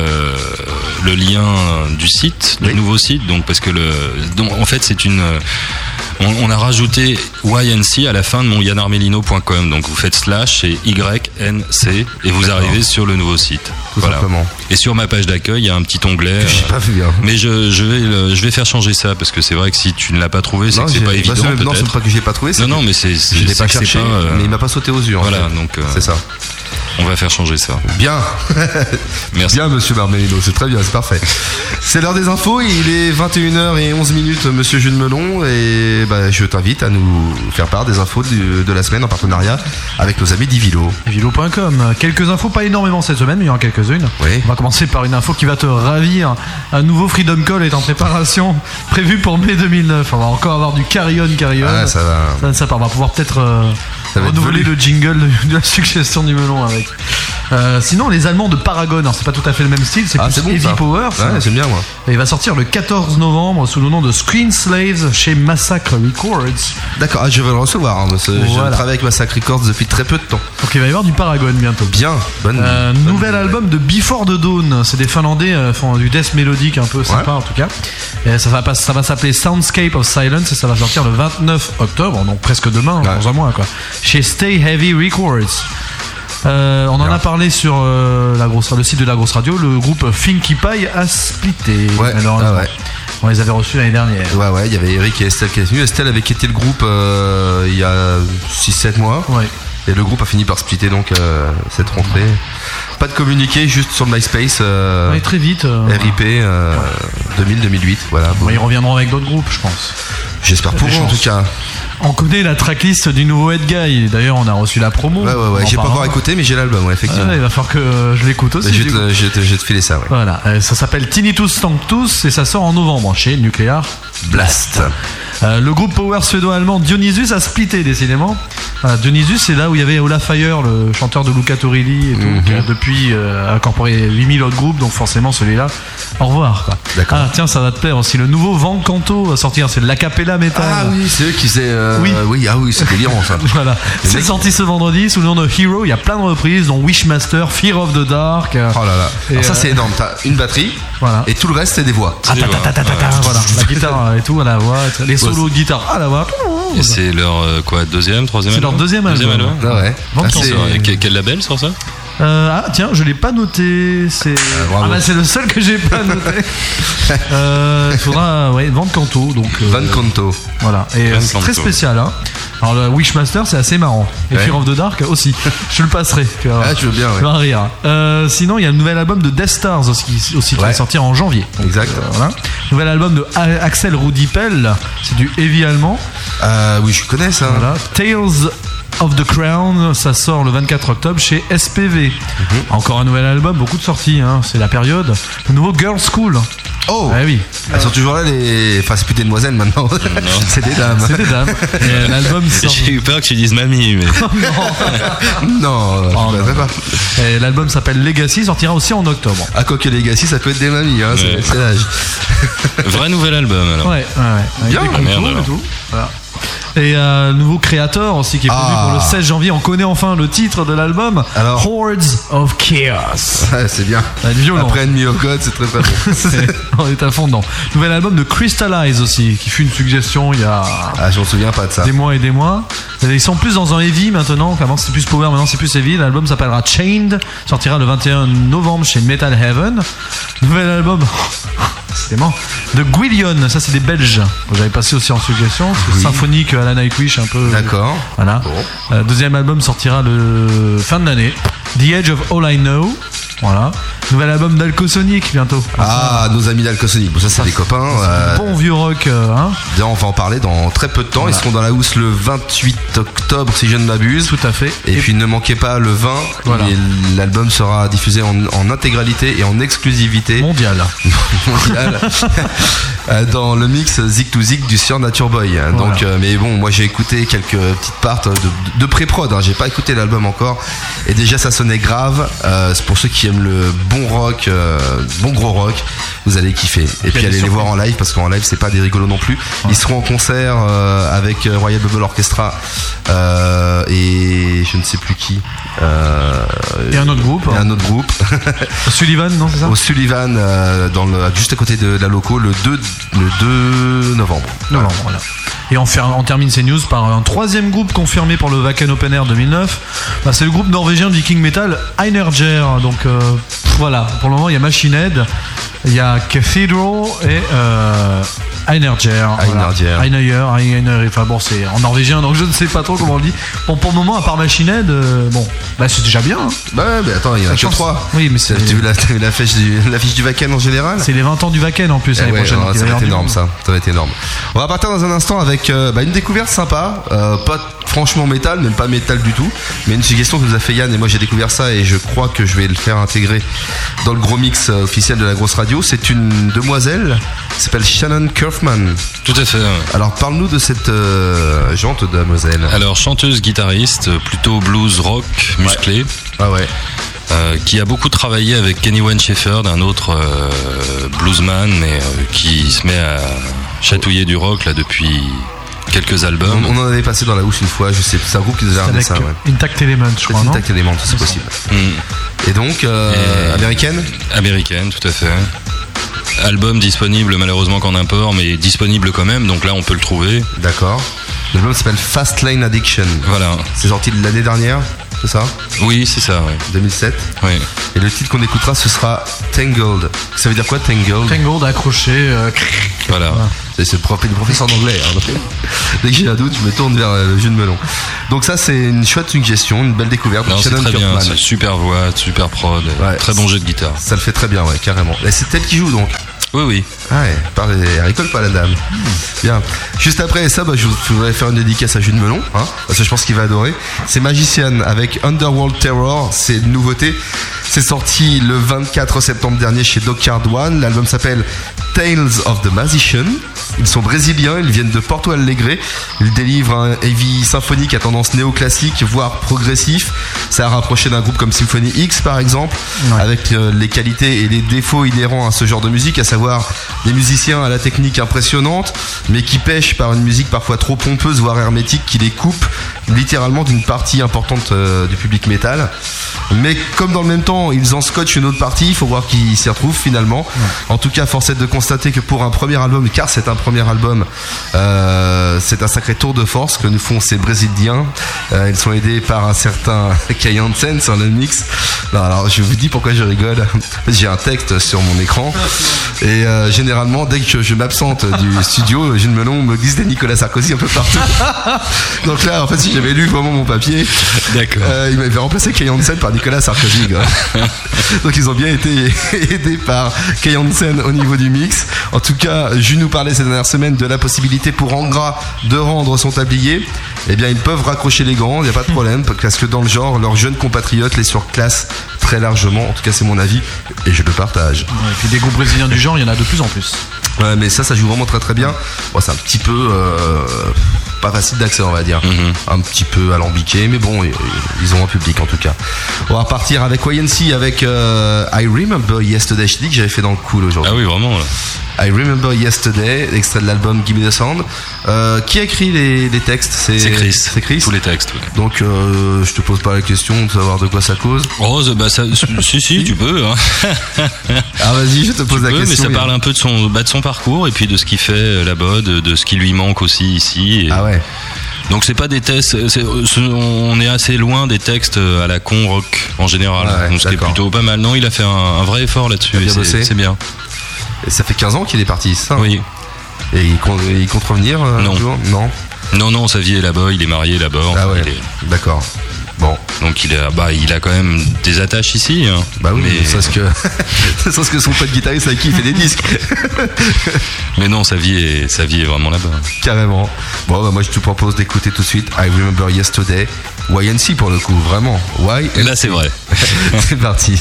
le lien du site, du Oui. nouveau site. Donc parce que le, donc, en fait c'est une, on, on a rajouté Y N C à la fin de mon yann armelino point com. Donc vous faites slash et Y N C et vous D'accord. arrivez sur le nouveau site. Tout simplement. Et sur ma page d'accueil, il y a un petit onglet. Que j'ai euh, pas vu. Hein. mais je, je vais, le- je vais faire changer ça parce que c'est vrai que si tu ne l'as pas trouvé, c'est que c'est j'ai- pas bah, évident. c'est même- non, c'est peut-être. pas que j'ai pas trouvé. c'est Non, que non, mais c'est, c'est- je l'ai c'est pas que c'est cherché, pas, euh, mais il m'a pas sauté aux yeux. en voilà, fait. donc euh, C'est ça. on va faire changer ça. Bien. Merci. Bien, monsieur Marmelino, c'est très bien, c'est parfait. C'est l'heure des infos, il est vingt et une heures onze minutes, monsieur Jules Melon, et bah, je t'invite à nous faire part des infos de, de la semaine en partenariat avec nos amis d'Ivilo. Vilo point com. Quelques infos, pas énormément cette semaine, mais il y en a quelques-unes. Oui. On va commencer par une info qui va te ravir. Un nouveau Freedom Call est en préparation, prévu pour mai deux mille neuf. On va encore avoir du carry-on, carry-on. Ah, ça va. Ça, ça part. On va pouvoir peut-être euh, Ça va être renouveler velu. le jingle de, de la suggestion du melon avec. Euh, sinon, les Allemands de Paragon, alors c'est pas tout à fait le même style, c'est Ah, plus c'est bon Heavy ça. Power. ça. Ouais, j'aime bien moi. Et il va sortir le quatorze novembre sous le nom de Screen Slaves chez Massacre Records. D'accord, ah, je vais le recevoir, hein, parce que Voilà. je travaille avec Massacre Records depuis très peu de temps. Donc il va y avoir du Paragon bientôt. Bien, bonne. Euh, bonne nouvel nouvelle. album de Before the Dawn, c'est des Finlandais, euh, font du death mélodique un peu sympa en tout cas. Et ça va, pas- ça va s'appeler Soundscape of Silence et ça va sortir le vingt-neuf octobre, donc presque demain, Ouais. dans un mois quoi, chez Stay Heavy Records. Euh, on en a parlé sur euh, la grosse, le site de la grosse radio, le groupe Finky Pie a splitté. Ouais, malheureusement. ah ouais. On les avait reçus l'année dernière. Ouais, ouais, il y avait Eric et Estelle qui étaient venus. Estelle avait quitté le groupe euh, il y a six sept mois. Ouais. Et le groupe a fini par splitter donc euh, cette rentrée. Pas de communiqué, juste sur MySpace. Euh, Ouais, très vite. euh, R I P euh, deux mille deux mille huit, voilà. Bon. bon, ils reviendront avec d'autres groupes, je pense. J'espère pour Des eux en tout chances. cas. On connaît la tracklist du nouveau Head Guy. D'ailleurs, on a reçu la promo. Ouais, ouais, ouais. En J'ai pas parlant. encore écouté, mais j'ai l'album, ouais, effectivement. Ouais, il va falloir que je l'écoute aussi. je, vais du te, coup. je, vais te, je vais te filer ça, ouais. Voilà, euh, ça s'appelle Tinnitus Sanctus et ça sort en novembre chez Nuclear Blast. Euh, le groupe power suédo-allemand Dionysus a splitté décidément. Voilà, Dionysus, c'est là où il y avait Ola Fire, le chanteur de Luca Turilli et tout, Mhm. qui a depuis euh, incorporé huit mille autres groupes, donc forcément celui-là, au revoir. Quoi. D'accord. Ah tiens, ça va te plaire aussi. Le nouveau Van Canto va sortir, c'est de l'acapella metal. Ah oui, c'est eux qui faisaient. euh, Oui. oui, ah oui, c'est délirant ça. Voilà, Les c'est mecs- sorti ce vendredi sous le nom de Hero. Il y a plein de reprises, dont Wishmaster, Fear of the Dark. euh, Oh là là. Et, Alors ça euh, c'est énorme. T'as une batterie Voilà. et tout le reste c'est des voix. Ah, ta, ta, ta, ta, ta, ta, voilà, la guitare et tout à la voix, les solos de guitare à la voix. Et c'est leur euh, quoi, deuxième, troisième C'est leur album deuxième album. Ah ouais. Van Ah, Canto. c'est- Sur- quel, quel label sur ça? Euh, ah tiens, je l'ai pas noté. C'est bravo. ah bah c'est le seul que j'ai pas noté. euh, il faudra ouais Van Canto donc. euh, Van Canto. Voilà et Van euh, c'est Canto. très spécial hein. Alors le Wishmaster c'est assez marrant et Ouais. Fear of the Dark aussi. Je le passerai. Tu vas voir. Ah, je veux bien, ouais. Tu vas rire. Euh, sinon il y a le nouvel album de Death Stars aussi, aussi qui Ouais. va sortir en janvier. Donc, Exact. euh, voilà. Nouvel album de A- Axel Rudipel, c'est du heavy allemand. Euh, oui, je connais ça. Voilà. Tales of the Crown, ça sort le vingt-quatre octobre chez S P V. Mhm. Encore un nouvel album, beaucoup de sorties, hein, c'est la période. Le nouveau Girls School. Oh. Ah oui, Elles sont toujours là les. Enfin, c'est plus des demoiselles maintenant. c'est des dames. c'est des dames. Et euh, l'album sort. J'ai eu peur que tu dises mamie, mais. Non, je Oh, ne non. pas. Et l'album s'appelle Legacy, sortira aussi en octobre. À Coq et Legacy, ça peut être des mamies, hein, c'est Ouais. c'est l'âge. Vrai nouvel album alors. Ouais, ouais, ouais. Avec Bien, des merde, concours et alors. tout. Voilà. Et euh, nouveau créateur aussi qui est prévu Ah. pour le seize janvier. On connaît enfin le titre de l'album. Alors. Hordes of Chaos. Ouais, c'est bien. Ça va être violent. Après Enemy of God, c'est très très bon. C'est- on est à fond dedans. Nouvel album de Crystallize aussi, qui fut une suggestion il y a Ah, je m'en souviens pas de ça. des mois et des mois. Ils sont plus dans un heavy maintenant. Avant c'était plus power, maintenant c'est plus heavy. L'album s'appellera Chained, sortira le vingt et un novembre chez Metal Heaven. Nouvel album. C'était mort. De Gwillion, ça c'est des Belges. Vous avez passé aussi en suggestion. C'est Oui. symphonique à la Nightwish un peu. D'accord. Voilà. Bon. Euh, deuxième album sortira le fin de l'année. The Edge of All I Know. Voilà. Nouvel album d'Alcosonic bientôt. Ah, nos amis d'Alcosonic. Bon, ça, c'est des copains. euh, Bon vieux rock, euh, hein. Bien, on va en parler dans très peu de temps. Voilà. Ils seront dans la housse le vingt-huit octobre, si je ne m'abuse. Tout à fait. Et, puis ne manquez pas le vingt. Voilà. et l'album sera diffusé en, en intégralité et en exclusivité mondial. mondiale euh, dans le mix Zig to Zig du Sur Nature Boy. Donc, euh, mais bon, moi j'ai écouté quelques petites parts de, de pré-prod. Hein. J'ai pas écouté l'album encore. Et déjà ça sonnait grave. Euh, c'est pour ceux qui aiment le bon rock, euh, bon gros rock, vous allez kiffer. Et puis des allez les voir en live parce qu'en live c'est pas des rigolos non plus. Ils seront en concert euh, avec Royal Bubble Orchestra euh, et je ne sais plus qui. Euh, Et un autre groupe. et un autre groupe. Sullivan, non, c'est ça Au Sullivan, euh, dans le, juste à côté de la loco, le deux, le deux novembre. Novembre, voilà. Et on, fait, on termine ces news par un troisième groupe confirmé pour le Wacken Open Air deux mille neuf. Bah, c'est le groupe norvégien de viking metal Einerger. Donc euh, voilà, pour le moment il y a Machine Head, il y a Cathedral et euh, Einerger. Einerger. Voilà. Einerger, Einerger. Enfin bon, c'est en norvégien donc je ne sais pas trop comment on le dit. Bon, pour le moment, à part Machine Head, euh, bon, bah, c'est déjà bien. Hein. Bah ouais, mais attends, il y en a Ça que chance. trois. Oui, mais T'as c'est- vu la, t'as vu la fiche du, la fiche du Wacken en général? C'est les vingt ans du Wacken en plus Eh l'année ouais, prochaine. non, donc il ça va y va avoir être du énorme monde. ça, ça va être énorme. On va partir dans un instant avec euh, bah, une découverte sympa, euh, pas franchement métal, même pas métal du tout, mais une suggestion que nous a fait Yann et moi j'ai découvert ça et je crois que je vais le faire intégrer dans le gros mix euh, officiel de la grosse radio. C'est une demoiselle qui s'appelle Shannon Curfman. Tout à fait. Ouais. Alors parle-nous de cette euh, jante demoiselle. Alors chanteuse guitariste, plutôt blues rock musclé. Ah ouais. Euh, qui a beaucoup travaillé avec Kenny Wayne Shepherd, un autre euh, bluesman, mais euh, qui se met à chatouiller du rock là depuis quelques albums. On, on en avait passé dans la housse une fois, je sais, c'est un groupe qui nous avait ramené Avec ça. Ouais. Intact Element, je crois, C'est non Intact Element, c'est possible. Mm. Et donc, euh, Et- américaine Américaine, tout à fait. Album disponible malheureusement qu'en import, mais disponible quand même, donc là on peut le trouver. D'accord. L'album s'appelle Fast Lane Addiction. Voilà. C'est sorti l'année dernière, c'est ça Oui, c'est ça, oui. deux mille sept. Oui. Et le titre qu'on écoutera, ce sera Tangled. Ça veut dire quoi, Tangled? Tangled accroché. euh, Voilà. C'est c'est le prof- le professeur d'anglais. Hein. Dès que j'ai un doute, je me tourne vers euh, le jus de melon. Donc ça c'est une chouette suggestion, une belle découverte. Non, de c'est Shannon très bien, Kirkman. c'est super voix, super prod, Ouais. très bon jeu de guitare. Ça le fait très bien, ouais, carrément. Et c'est elle qui joue donc. Oui, oui. Ah ouais, parle, elle rigole pas la dame. Bien. Juste après ça, bah, je voudrais faire une dédicace à Jules Melon, hein, parce que je pense qu'il va adorer. C'est Magician avec Underworld Terror, c'est une nouveauté. C'est sorti le vingt-quatre septembre dernier chez Dockyard One. L'album s'appelle Tales of the Magician. Ils sont brésiliens, ils viennent de Porto Alegre. Ils délivrent un heavy symphonique à tendance néoclassique, voire progressif. Ça a rapproché d'un groupe comme Symphony X par exemple, Ouais. avec euh, les qualités et les défauts inhérents à ce genre de musique, à savoir des musiciens à la technique impressionnante, mais qui pêchent par une musique parfois trop pompeuse, voire hermétique, qui les coupe littéralement d'une partie importante euh, du public métal. Mais comme dans le même temps, ils en scotchent une autre partie, il faut voir qui s'y retrouve finalement. Ouais. En tout cas, force est de constater que pour un premier album, car c'est un premier album, euh, c'est un sacré tour de force que nous font ces Brésiliens. Euh, ils sont aidés par un certain Kai Hansen sur le mix. Non, alors je vous dis pourquoi je rigole. J'ai un texte sur mon écran et euh, généralement dès que je, je m'absente du studio, Gilles Melon me glisse des Nicolas Sarkozy un peu partout. Donc là, en fait, si j'avais lu vraiment mon papier, d'accord, euh, il m'avait remplacé Kai Hansen par Nicolas Sarkozy. Donc ils ont bien été aidés par Kai Hansen au niveau du mix. En tout cas, Jules nous parlait ces dernières semaines de la possibilité pour Angra de rendre son tablier. Eh bien, ils peuvent raccrocher les gants, il n'y a pas de problème, parce que dans le genre, leurs jeunes compatriotes les surclassent très largement. En tout cas, c'est mon avis et je le partage. Ouais, et puis des groupes brésiliens du genre, il y en a de plus en plus. Ouais, mais ça, ça joue vraiment très très bien. Bon, c'est un petit peu euh, pas facile d'accès, on va dire. Mm-hmm. Un petit peu alambiqué, mais bon, ils ont un public en tout cas. On va repartir avec Y N C avec euh, I Remember Yesterday. Je te dis que j'avais fait dans le cool aujourd'hui. Ah oui, vraiment. Là. I Remember Yesterday, extrait de l'album Give Me the Sound. Euh, qui a écrit les, les textes? C'est, c'est Chris. C'est Chris. Tous les textes. Ouais. Donc, euh, je te pose pas la question de savoir de quoi ça cause. Oh, bah ça, si, si, tu peux. Hein. Ah, vas-y, je te pose tu la peux, question. Mais ça parle un peu de son, bah, de son parcours et puis de ce qu'il fait là-bas, de, de ce qui lui manque aussi ici. Et... Ah ouais. Donc c'est pas des textes, c'est, on est assez loin des textes à la con rock en général. Ah ouais, donc c'était plutôt pas mal. Non, il a fait un, un vrai effort là-dessus. Et c'est, c'est bien. Et ça fait quinze ans qu'il est parti, ça? Oui. Et il compte, il compte revenir euh, Non. Toujours non. Non, non, sa vie est là-bas, il est marié là-bas. Ah ouais. Il est... D'accord. Bon. Donc il a, bah, il a quand même des attaches ici. Hein. Bah oui, mais c'est ce que, c'est ce que son pote guitariste avec qui il fait des disques. Mais non, sa vie est, sa vie est vraiment là-bas. Carrément. Bon, bah moi je te propose d'écouter tout de suite I Remember Yesterday, Y N C pour le coup, vraiment. Y N C. Là c'est vrai. C'est parti.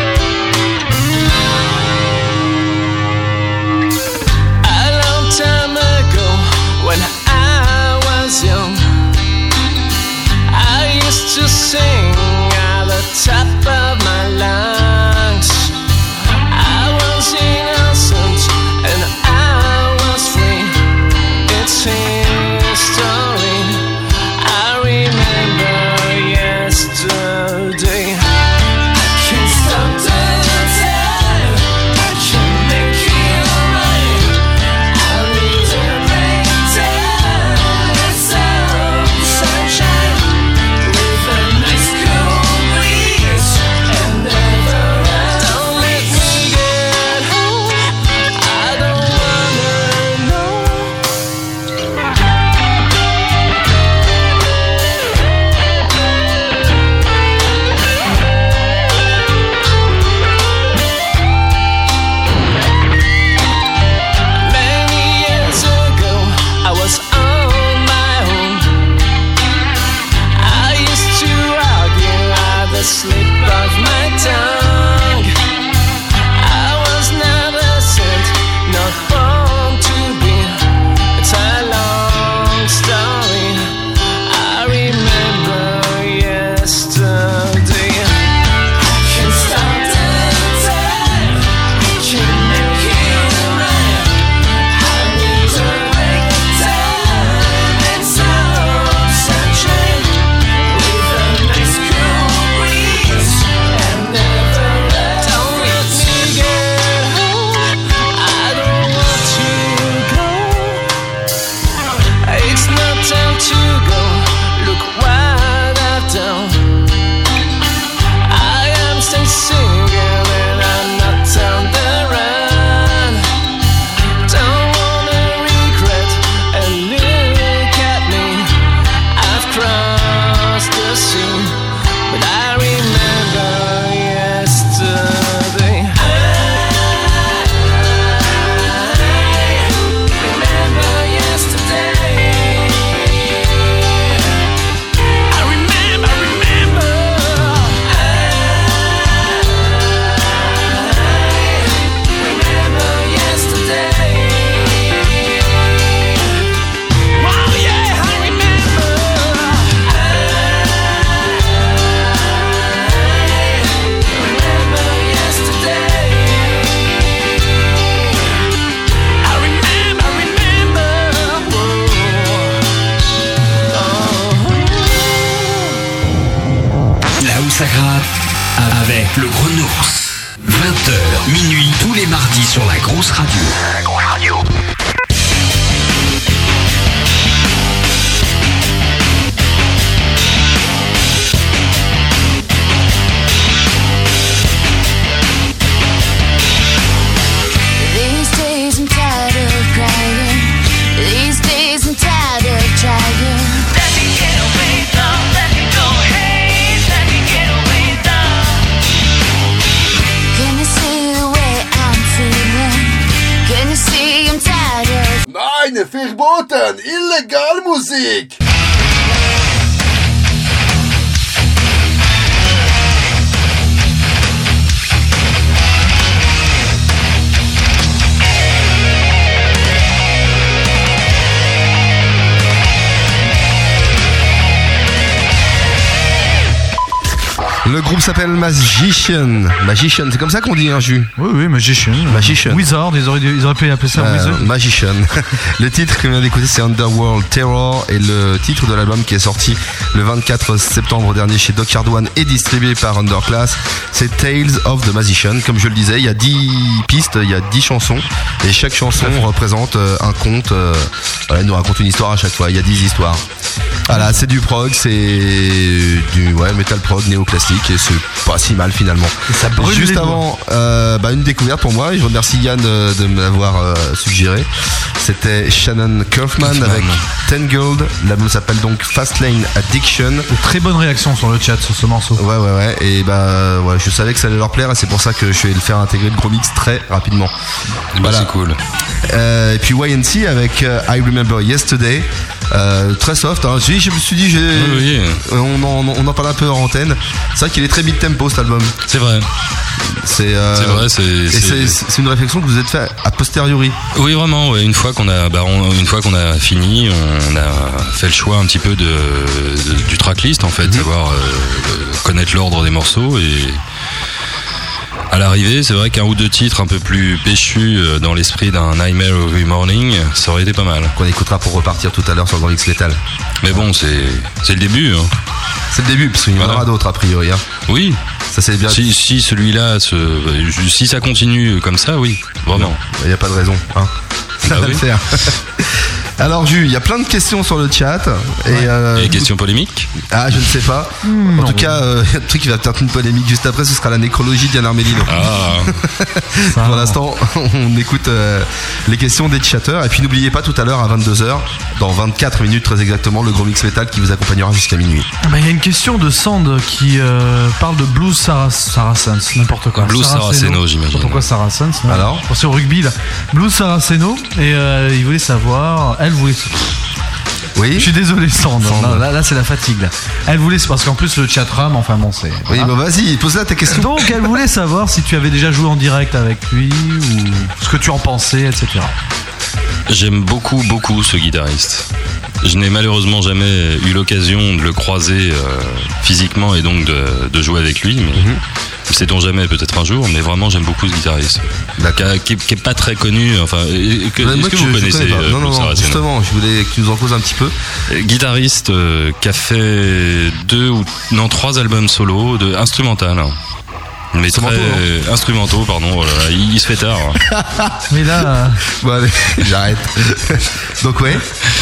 A long time avec le Gros Nours. vingt heures, minuit, tous les mardis sur la grosse radio. La grosse radio. These days I'm tired of crying. These days I'm tired of trying. Let me get away now, let me go, hey, let me get away now. Can you see the way I'm feeling? Can you see I'm tired of Nein, verboten! Illegal Musik! Le groupe s'appelle Magician. Magician, c'est comme ça qu'on dit, hein, Jus? Oui, oui, Magician. Magician. Wizard, ils auraient, ils auraient pu appeler ça Euh, Wizard. Magician. Le titre que vient d'écouter, c'est Underworld Terror, et le titre de l'album qui est sorti le vingt-quatre septembre dernier chez Doc Hardone et distribué par Underclass, c'est Tales of the Magician. Comme je le disais, il y a dix pistes, il y a dix chansons, et chaque chanson représente euh, un conte. Euh, voilà, il nous raconte une histoire à chaque fois. Il y a dix histoires. Voilà, c'est du prog, c'est du ouais, metal prog néoclassique, et c'est pas si mal finalement. ça brûle Juste les avant, euh, bah, une découverte pour moi, et je remercie Yann de, de me l'avoir euh, suggéré. C'était Shannon Kaufman avec Tangled. L'album s'appelle donc Fastlane Addiction. Très bonne réaction sur le chat sur ce morceau. Ouais, ouais, ouais. Et bah, ouais, je savais que ça allait leur plaire, et c'est pour ça que je vais le faire intégrer le gros mix très rapidement. Bah, Voilà. c'est cool. Euh, et puis Y N C avec euh, I Remember Yesterday. Euh, très soft, hein. je, je me suis dit, j'ai, Oui, oui. on, en, on en parle un peu en antenne. C'est vrai qu'il est très mid tempo cet album. C'est vrai. C'est, euh, C'est vrai, c'est- et c'est- c'est, c'est une réflexion que vous êtes fait a posteriori. Oui, vraiment. Ouais. Une fois qu'on a, bah, on- une fois qu'on a fini, on a fait le choix un petit peu de, de- du tracklist en fait, savoir euh, euh, connaître l'ordre des morceaux, et à l'arrivée, c'est vrai qu'un ou deux titres un peu plus péchus euh, dans l'esprit d'un Nightmare Every Morning, ça aurait été pas mal. Qu'on écoutera pour repartir tout à l'heure sur le Grand Mix Metal. Mais bon, c'est c'est le début. Hein. C'est le début, parce qu'il y en Voilà. aura d'autres a priori. Hein. Oui. Ça c'est bien. Si, si celui-là, se, si ça continue comme ça, oui, vraiment. Il n'y a pas de raison. Hein. Ça Ah va oui. le faire. Alors Jus, il y a plein de questions sur le chat. Et, euh, Et les questions polémiques. Ah, je ne sais pas. en tout cas, euh, il y a un truc qui va peut-être une polémique juste après, ce sera la nécrologie d'Yann Armelino. Ah, Pour l'instant, on écoute euh, les questions des chatteurs. Et puis n'oubliez pas, tout à l'heure à vingt-deux heures, dans vingt-quatre minutes très exactement, le gros mix metal qui vous accompagnera jusqu'à minuit. Bah, il y a une question de Sand qui euh, parle de Blues Sarah- Saracens, n'importe quoi. Blues Saraceno, j'imagine. Pourquoi Saracens? non Alors C'est au rugby là. Blues Saraceno, et euh, il voulait savoir, elle voulait. Oui. Je suis désolé Sand, Sand. Non, là, là c'est la fatigue là. Elle voulait, parce qu'en plus le chat ram, enfin bon c'est. Oui, voilà. bah vas-y, pose-la ta question. Donc elle voulait savoir si tu avais déjà joué en direct avec lui, ou ce que tu en pensais, et cetera. j'aime beaucoup, beaucoup ce guitariste. Je n'ai malheureusement jamais eu l'occasion de le croiser euh, physiquement et donc de, de jouer avec lui, mais sait-on jamais, peut-être un jour, mais vraiment j'aime beaucoup ce guitariste. Qui, a- qui, qui est pas très connu, enfin, et- que- Ouais, est-ce moi, que je- vous je connaissez connais pas. euh, Non, non, Blues non, Saraceno? justement, je voulais que tu nous en causes un petit peu. Euh, Guitariste euh, qui a fait deux ou non trois albums solo, de instrumental. hein. Mais très Instrumentaux, euh, instrumentaux, pardon. Oh là là, il, il se fait tard. Mais là, euh, Bon, allez, j'arrête. Donc, ouais.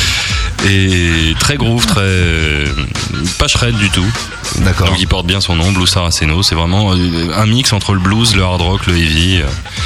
Et très groove, très euh, pas shred du tout. D'accord. Donc il porte bien son nom, Blues Saraceno. C'est vraiment euh, un mix entre le blues, le hard rock, le heavy.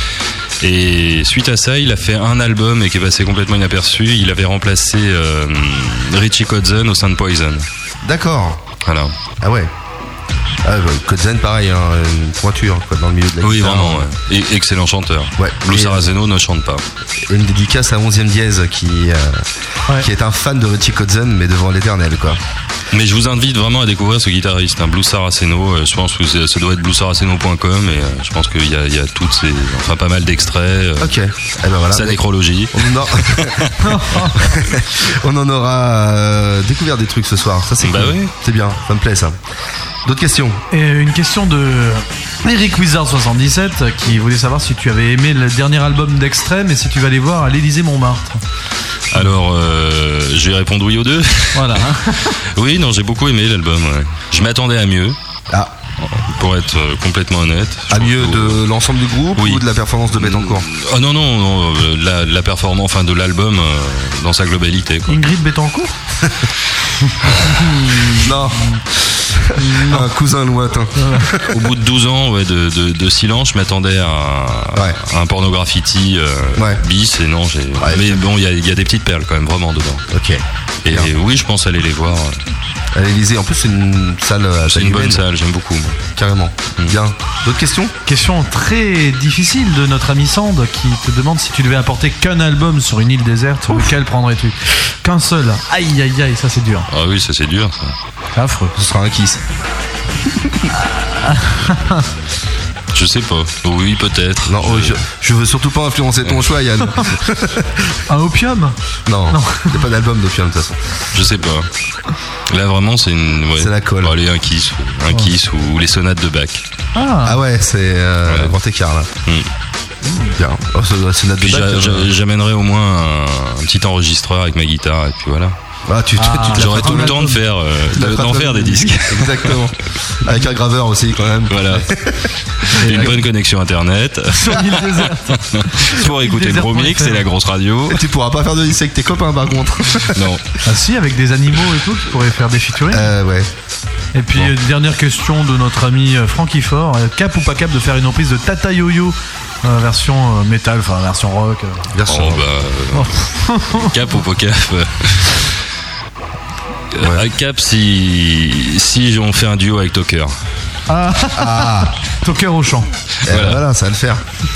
Et suite à ça, il a fait un album et qui est passé complètement inaperçu. Il avait remplacé euh, Richie Kotzen au sein de Poison. D'accord. Voilà. Ah ouais. Ah, ouais, Kotzen, pareil, hein, une pointure quoi, dans le milieu de la Oui, guitare. vraiment. Ouais. Et excellent chanteur. Ouais. Blues Et, Saraceno ne chante pas. Et une dédicace à onzième dièse qui, euh, Ouais. qui est un fan de Richie Kotzen, mais devant l'éternel, quoi. Mais je vous invite vraiment à découvrir ce guitariste, hein, Blues Saraceno. Euh, je pense que c'est- ça doit être blues saraceno point com et euh, je pense qu'il y a, il y a toutes ces, enfin pas mal d'extraits. euh, Ok. Eh ben voilà. Sa nécrologie. On en, aura... On en aura euh, découvert des trucs ce soir. Ça, c'est Bah cool. oui. C'est bien. Ça me plaît, ça. D'autres questions? et une question de Eric Wizard soixante-dix-sept qui voulait savoir si tu avais aimé le dernier album d'Extrême et si tu vas aller voir à l'Élysée Montmartre. Alors, euh, je vais répondre oui aux deux. Voilà. hein. Oui, non, j'ai beaucoup aimé l'album. Ouais. Je m'attendais à mieux. Ah. pour être euh, complètement honnête. Je À trouve mieux que- de l'ensemble du groupe Oui. ou de la performance de Bettencourt? Ah non, non, non, euh, la, la performance, enfin de l'album euh, dans sa globalité, quoi. Ingrid Bettencourt. Non. Un cousin lointain. Au bout de douze ans ouais, de, de, de silence, je m'attendais à, Ouais. à un pornograffiti euh, Ouais. bis et non, j'ai. Mais bon, il y a, il y a des petites perles quand même vraiment dedans. Ok. Et, Bien. oui, je pense aller les voir. À l'Élysée, en plus, c'est une salle à C'est taille une bonne humaine. salle, j'aime beaucoup. moi. Carrément. Mm. Bien. D'autres questions? Question très difficile de notre ami Sand qui te demande si tu devais apporter qu'un album sur une île déserte, lequel prendrais-tu? Qu'un seul. Aïe aïe aïe, ça c'est dur. Ah oui, ça c'est dur. Ça. C'est affreux. Ce sera un Kiss. Je sais pas. Oui, peut-être. Non, oh, je, je veux surtout pas influencer ton choix, Yann. Un opium? Non, Non. il n'y a pas d'album d'Opium de toute façon. Je sais pas. Là vraiment, c'est une. Ouais. C'est la colle. Bon, allez, un kiss, ou- un kiss ou, ou les sonates de Bach. Ah, Ah ouais, c'est euh, Ouais. un grand écart là. Mm. Bien. Oh, c'est c'est notre Puis débat. j'a- j'a- j'amènerai au moins un, un petit enregistreur avec ma guitare et puis voilà. Ah, tu, tu, Ah, tu te la J'aurai feras tout le toi-même. temps de faire, euh, Tu te la de- feras d'en faire toi-même. des disques. Exactement. Avec un graveur aussi quand même. Voilà. Une bonne connexion internet. sur une île déserte. Pour écouter le désert gros point mix F R. et la grosse radio. Et tu pourras pas faire de disque avec tes copains par contre. Non. Ah si, avec des animaux et tout, tu pourrais faire des featuring. Euh, ouais. Et puis, euh, dernière question de notre ami euh, Francky Fort. Euh, Cap ou pas cap de faire une reprise de Tata Yo-Yo euh, version euh, métal, enfin version rock euh. Bien sûr. Oh, bah, euh, cap ou pas cap euh, euh, à Cap si si on fait un duo avec Toker. Ah, Ah, Toker au chant. eh ben voilà, ça va le faire.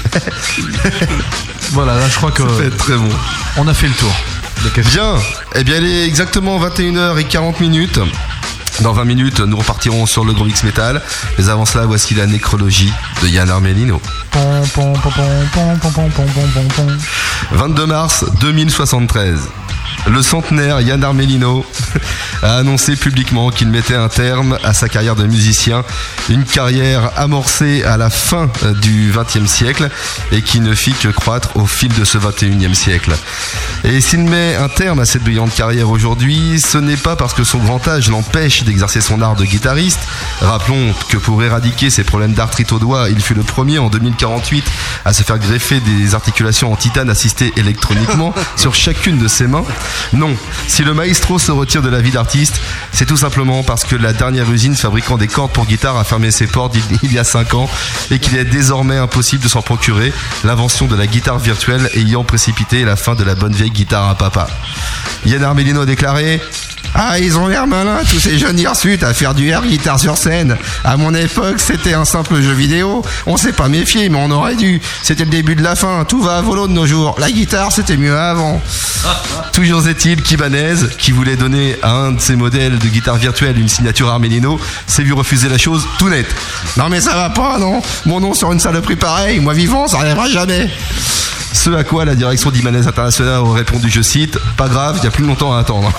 Voilà, là je crois que Ça va être très bon. on a fait le tour. des questions. Bien, eh bien il est exactement vingt et une heures quarante minutes. Dans vingt minutes, nous repartirons sur le gros mix métal. Mais avant cela, voici la nécrologie de Yann Armelino. Pom, pom, pom, pom, pom, pom, pom, pom, pom, pom, pom. vingt-deux mars deux mille soixante-treize. Le centenaire Yann Armelino a annoncé publiquement qu'il mettait un terme à sa carrière de musicien, une carrière amorcée à la fin du vingtième siècle et qui ne fit que croître au fil de ce vingt et unième siècle. Et s'il met un terme à cette brillante carrière aujourd'hui, ce n'est pas parce que son grand âge l'empêche d'exercer son art de guitariste. Rappelons que pour éradiquer ses problèmes d'arthrite au doigt, il fut le premier en deux mille quarante-huit à se faire greffer des articulations en titane assistées électroniquement sur chacune de ses mains. Non, si le maestro se retire de la vie d'artiste, c'est tout simplement parce que la dernière usine fabriquant des cordes pour guitare a fermé ses portes il- il y a cinq ans et qu'il est désormais impossible de s'en procurer, l'invention de la guitare virtuelle ayant précipité la fin de la bonne vieille guitare à papa. Yann Armelino a déclaré: ah, ils ont l'air malins, tous ces jeunes hirsutes, à faire du air guitare sur scène. À mon époque, c'était un simple jeu vidéo. On s'est pas méfié, mais on aurait dû. C'était le début de la fin. Tout va à volo de nos jours. La guitare, c'était mieux avant. Toujours est-il qu'Ibanez, qui voulait donner à un de ses modèles de guitare virtuelle une signature Armelino, s'est vu refuser la chose tout net. Non mais ça va pas, non. Mon nom sur une saloperie pareille, moi vivant, ça n'arrivera jamais. Ce à quoi la direction d'Ibanez International a répondu, je cite: pas grave, il n'y a plus longtemps à attendre.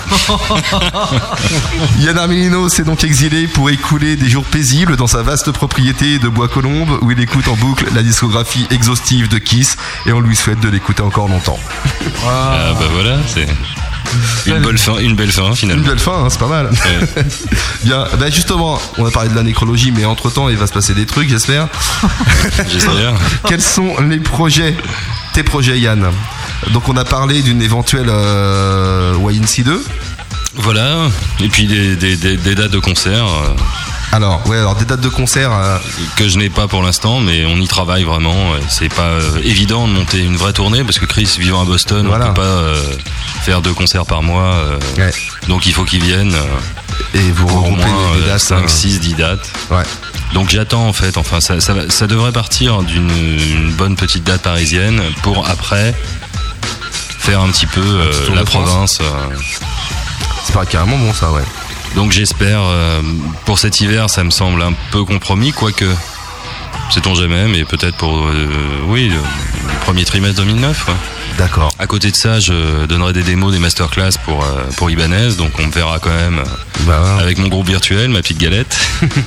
Yann Armelino s'est donc exilé pour écouler des jours paisibles dans sa vaste propriété de Bois-Colombes où il écoute en boucle la discographie exhaustive de Kiss et on lui souhaite de l'écouter encore longtemps. Ah bah voilà, c'est une belle fin, une belle fin Une finalement. belle fin, hein, c'est pas mal. Ouais. Bien, bah justement, on a parlé de la nécrologie, mais entre temps, il va se passer des trucs, j'espère. J'espère. Quels sont les projets, tes projets, Yann? Donc, on a parlé d'une éventuelle euh, Y N C deux. Voilà. Et puis des, des, des, des dates de concert euh, Alors, ouais, alors des dates de concert. euh, que je n'ai pas pour l'instant, mais on y travaille vraiment. C'est pas euh, évident de monter une vraie tournée parce que Chris vivant à Boston, Voilà. on peut pas euh, faire deux concerts par mois. euh, ouais. Donc il faut qu'ils viennent. euh, Et vous pour au regroupez moins les, les euh, dates. cinq, euh, six, dix dates. Ouais. Donc j'attends en fait, enfin ça, ça, va- ça devrait partir d'une une bonne petite date parisienne pour après faire un petit peu euh, petit tour la de France. province. euh. C'est pas carrément bon, ça, ouais. Donc j'espère, euh, pour cet hiver ça me semble un peu compromis, quoique sait-on jamais, mais peut-être pour euh, oui, le, le premier trimestre deux mille neuf. Ouais. D'accord. À côté de ça, je donnerai des démos, des masterclass pour, euh, pour Ibanez, donc on me verra quand même euh, Bah, ouais. avec mon groupe virtuel, ma petite galette.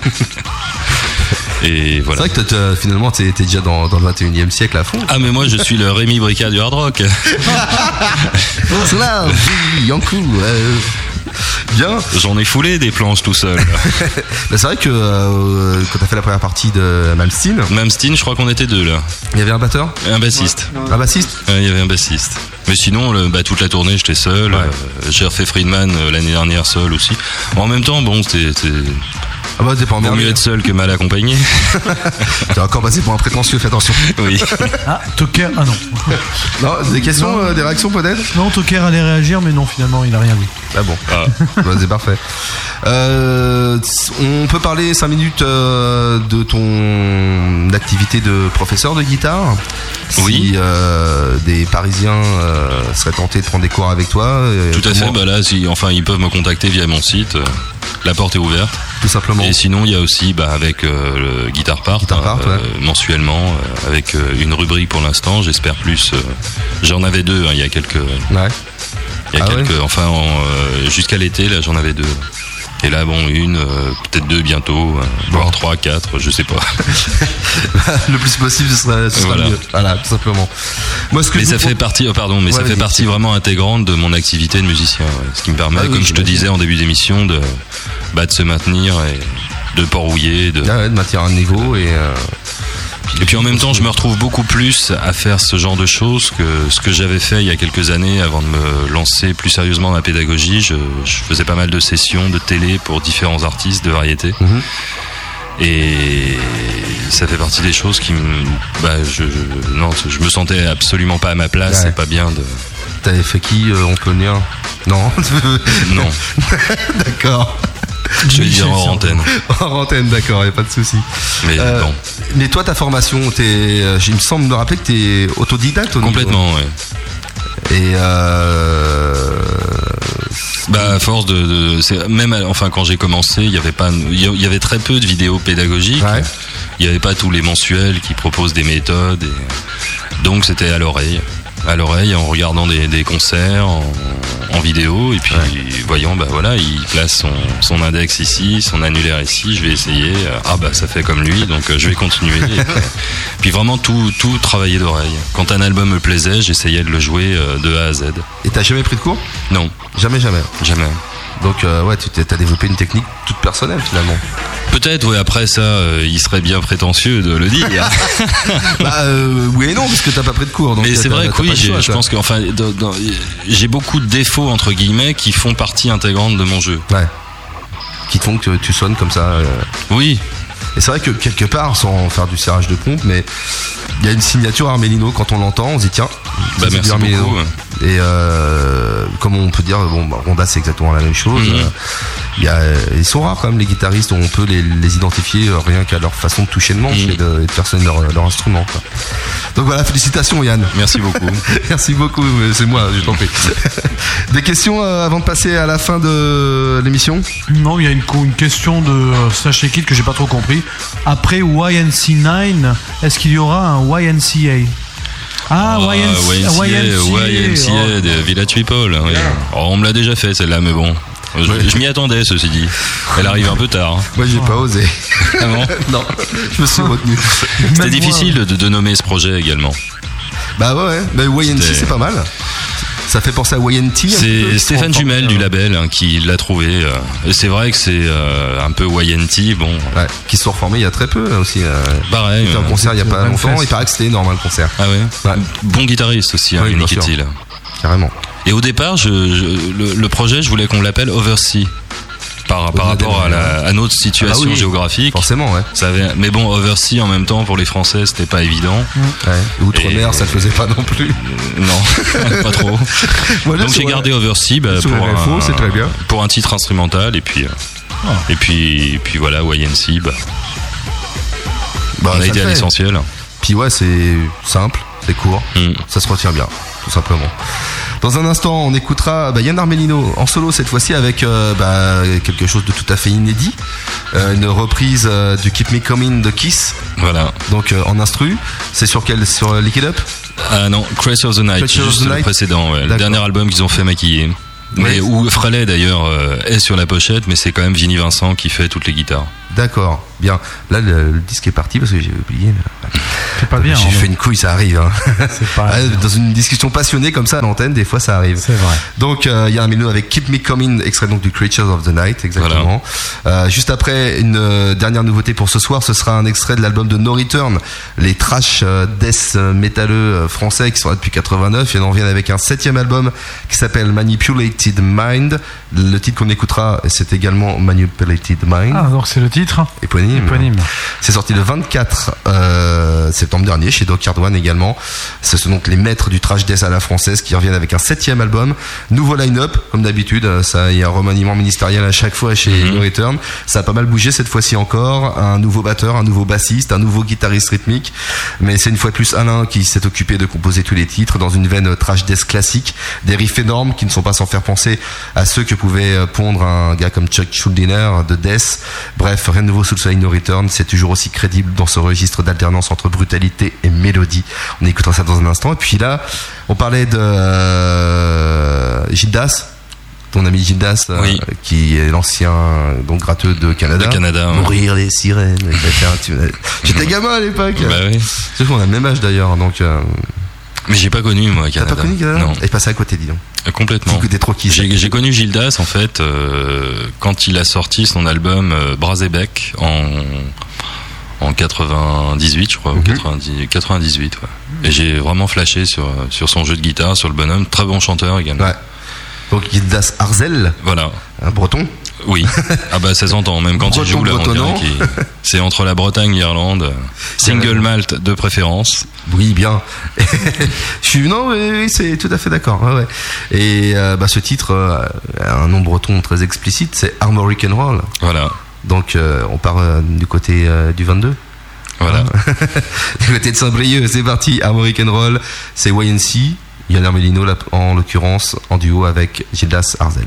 Et C'est voilà. vrai que t'as- t'as- finalement, t'es t'es déjà dans, dans le vingt et unième siècle à fond. Ah mais moi je suis le Rémi Bricard du hard rock. Cela, oui, Yankou. euh, Bien. J'en ai foulé des planches tout seul. Bah, c'est vrai que euh, quand t'as fait la première partie de Malmsteen, Malmsteen, je crois qu'on était deux là. il y avait un batteur, Un bassiste. un bassiste. Ouais, il y avait un bassiste. Mais sinon, le, bah, toute la tournée, j'étais seul. Ouais. Euh, j'ai refait Friedman euh, l'année dernière seul aussi. En même temps, bon, c'était. c'était- Ah bah t'es pas Vaut mieux emmerdé. être seul que mal accompagné. T'es encore passé pour un prétentieux, fais attention. Oui. Ah, Toker, ah non. Non, des questions, euh, des réactions peut-être. Non, Toker allait réagir, mais non, finalement, il a rien dit. Ah bon. Ah. Bah, c'est parfait. Euh, on peut parler cinq minutes euh, de ton activité de professeur de guitare. Oui. Si euh, des Parisiens euh, seraient tentés de prendre des cours avec toi. euh, Tout à fait. comment- Bah là, si, enfin, ils peuvent me contacter via mon site. euh, La porte est ouverte. Tout simplement. Et sinon, il y a aussi bah, avec euh, le Guitar Part, Guitar Part, hein, ouais. euh, mensuellement, euh, avec euh, une rubrique pour l'instant. J'espère plus. euh, J'en avais deux. hein, Il y a quelques. Ouais. Il y a Ah quelques. Enfin, en, euh, jusqu'à l'été, là, j'en avais deux. Et là, bon, une, euh, peut-être deux bientôt, euh, voire trois, quatre, je sais pas. Le plus possible, ce serait, ce serait Voilà. mieux. Voilà, tout simplement. Moi, ce que Mais je ça vous fait pro- partie, oh, pardon, mais Ouais, ça fait vas-y, partie c'est- vraiment intégrante de mon activité de musicien. ouais. Ce qui me permet, Ah oui, comme je te j'imagine. disais en début d'émission, de, bah, de se maintenir et de pas rouiller. De... Ah ouais, de maintenir un niveau et. euh, Et puis en même temps, je me retrouve beaucoup plus à faire ce genre de choses que ce que j'avais fait il y a quelques années avant de me lancer plus sérieusement dans la pédagogie. Je, je faisais pas mal de sessions de télé pour différents artistes de variété. Mhm. Et ça fait partie des choses qui me. Bah, je, je- non, je me sentais absolument pas à ma place. Ouais. C'est pas bien de. T'avais fait qui euh, On peut le dire. Non. Non, D'accord. je vais le dire en antenne. En antenne, d'accord, y a pas de souci. Mais Euh, bon, Mais toi, ta formation, t'es, euh, il me semble me rappeler que t'es autodidacte au niveau- complètement, ouais. Et euh, Bah, à force de, de- c'est même enfin quand j'ai commencé, il y avait pas, il y avait très peu de vidéos pédagogiques. Ouais. Il n'y avait pas tous les mensuels qui proposent des méthodes. Et donc c'était à l'oreille, à l'oreille en regardant des, des concerts en, en vidéo et puis voyant bah voilà, il place son, son index ici, son annulaire ici. Je vais essayer. Ah bah ça fait comme lui, donc euh, je vais continuer. Et puis, puis vraiment tout tout travailler d'oreille. Quand un album me plaisait, j'essayais de le jouer euh, de A à Z. et t'as jamais pris de cours Non, Jamais, jamais. jamais. Donc euh, ouais, tu t'es- t'as développé une technique toute personnelle finalement. Peut-être, oui, après ça, euh, il serait bien prétentieux de le dire. Bah euh, oui et non, parce que t'as pas pris de cours. Donc Mais t'as- c'est vrai t'as que pas oui, le j'ai- choix, je quoi. pense que enfin, dans- dans- j'ai beaucoup de défauts, entre guillemets, qui font partie intégrante de mon jeu. Ouais. Qui te font que tu sonnes comme ça. euh. Oui, Et c'est vrai que quelque part, sans faire du serrage de pompe, mais il y a une signature Armelino quand on l'entend, on se dit tiens, Bah, c'est merci du Armelino. beaucoup, ouais. Et euh, comme on peut dire, bon, bah, Ronda c'est exactement la même chose. Mhm. Euh, il y a, ils sont rares quand même les guitaristes où on peut les, les identifier euh, rien qu'à leur façon de toucher le manche Mhm. et, de, et de faire sonner leur, leur instrument. Quoi. Donc voilà, félicitations Yann. merci beaucoup. Merci beaucoup, mais c'est moi, je t'en prie. Des questions euh, avant de passer à la fin de l'émission? Non, il y a une, co- une question de euh, Slash Kid que j'ai pas trop compris. Après Y N C neuf, est-ce qu'il y aura un Y N C A? Ah, Ah, Y N C A. Y N C A, Y N C A oh. de Village People. oui. Oh, on me l'a déjà fait celle-là, mais bon. Je, je m'y attendais, ceci dit. Elle arrive un peu tard. hein. Moi j'ai pas osé. Ah bon Non, je me suis retenu. C'était Même difficile de, de nommer ce projet également. Bah ouais, ouais. Bah, Y N C C'était- c'est pas mal. Ça fait penser à Y N T. un petit peu. C'est Stéphane Jumel du label hein, qui l'a trouvé. euh, Et c'est vrai que c'est euh, un peu Y N T. Bon, Ouais, qui se sont reformés il y a très peu là, aussi. Euh, pareil. il était en euh, concert il y a pas Van longtemps. Fest. Il paraît que c'était énorme hein, le concert. Ah ouais. Ouais. Bon guitariste aussi, hein, Oui, bien Nicky sûr. Till. Carrément. Et au départ, je, je- le, le projet, je voulais qu'on l'appelle Oversea. Par, par Au-delà rapport des- à, la, à notre situation Ah oui, géographique. Forcément, ouais. Ça avait- mais bon, Oversea en même temps, pour les Français, c'était pas évident. ouais. Et Outre-mer, Et- ça le faisait pas non plus. Euh, Non, pas trop. Voilà, Donc sur- j'ai gardé Oversea bah, sur pour, R F O, un, c'est très bien. pour un titre instrumental. Et puis, euh, et puis, et puis voilà, Y N C, bah, Bah, on a ça été le à fait. l'essentiel. Puis ouais, c'est simple, c'est court, Mm. ça se retient bien, tout simplement. Dans un instant, on écoutera bah, Yann Armelino en solo cette fois-ci avec euh, bah, quelque chose de tout à fait inédit, euh, une reprise euh, du Keep Me Coming de Kiss, Voilà. donc euh, en instru. C'est sur quel sur euh, Lick It Up? Ah non, Crash of the Night, Crash of juste the le Night. précédent, ouais, le D'accord. dernier album qu'ils ont fait maquiller. Mais Oui. où Frehley d'ailleurs euh, est sur la pochette, mais c'est quand même Vinnie Vincent qui fait toutes les guitares. D'accord, bien. Là, le, le disque est parti parce que j'ai oublié. là. C'est pas bien. J'ai hein, fait une couille, ça arrive. Hein. C'est pas Ouais, bien. dans une discussion passionnée comme ça à l'antenne, des fois ça arrive. C'est vrai. Donc il euh, y a un mélodie avec Keep Me Coming, extrait donc du Creatures of the Night, exactement. Voilà. Euh, juste après, une euh, dernière nouveauté pour ce soir, ce sera un extrait de l'album de No Return, les trash euh, death métalleux euh, français qui sont là depuis quatre-vingt-neuf, et on en vient avec un septième album qui s'appelle Manipulated Mind. Le titre qu'on écoutera, c'est également Manipulated Mind. Ah, donc c'est le titre Éponyme. Éponyme. C'est sorti le vingt-quatre euh, septembre dernier chez Doc Hardone également. Ce sont donc les maîtres du trash death à la française qui reviennent avec un septième album. Nouveau line-up, comme d'habitude. Ça, il y a un remaniement ministériel à chaque fois chez Mm-hmm. No Return. Ça a pas mal bougé cette fois-ci encore. Un nouveau batteur, un nouveau bassiste, un nouveau guitariste rythmique. Mais c'est une fois de plus Alain qui s'est occupé de composer tous les titres dans une veine trash death classique. Des riffs énormes qui ne sont pas sans faire penser à ceux que pouvait pondre un gars comme Chuck Schuldiner de Death. Bref, rien de nouveau sous le soleil No Return. C'est toujours aussi crédible dans ce registre d'alternance entre brutalité et mélodie. On écoutera ça dans un instant. Et puis là, on parlait de euh, Gildas, ton ami Gildas, euh, Oui. qui est l'ancien donc gratteux de Canada. De Canada, ouais. Mourir les sirènes. Il a fait un- tu- J'étais gamin à l'époque. Bah oui. C'est qu'on a le même âge d'ailleurs, donc. Euh, Mais j'ai pas connu, moi, T'as Canada. pas connu Canada? Non, Elle est passée à côté, dis donc. euh, complètement. Tu écoutais trop qui J'ai j'ai connu Gildas, en fait, euh, quand il a sorti son album euh, Brazebeck en, en quatre-vingt-dix-huit, je crois, ou Mhm. quatre-vingt-dix, quatre-vingt-dix-huit, ouais. Et j'ai vraiment flashé sur, sur son jeu de guitare, sur le bonhomme. Très bon chanteur également. Ouais. Donc Gildas Arzel, Voilà. un breton. Oui. Ah bah ça s'entend, même quand il Breton joue là, on bretonnant. dirait qu'il- c'est entre la Bretagne et l'Irlande. Single malt de préférence. Oui, bien. Je suis non, oui, oui, c'est tout à fait d'accord. Ouais, ouais. Et euh, bah, ce titre, euh, a un nom breton très explicite, c'est Armoric and Roll. Voilà. Donc euh, on part euh, du côté euh, du vingt-deux. Voilà. Du côté de Saint-Brieuc, c'est parti. Armoric and Roll, c'est Y N C. Yann Armelino, là, en l'occurrence, en duo avec Gildas Arzel.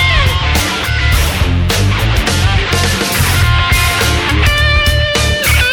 Thank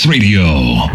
Kiss Radio.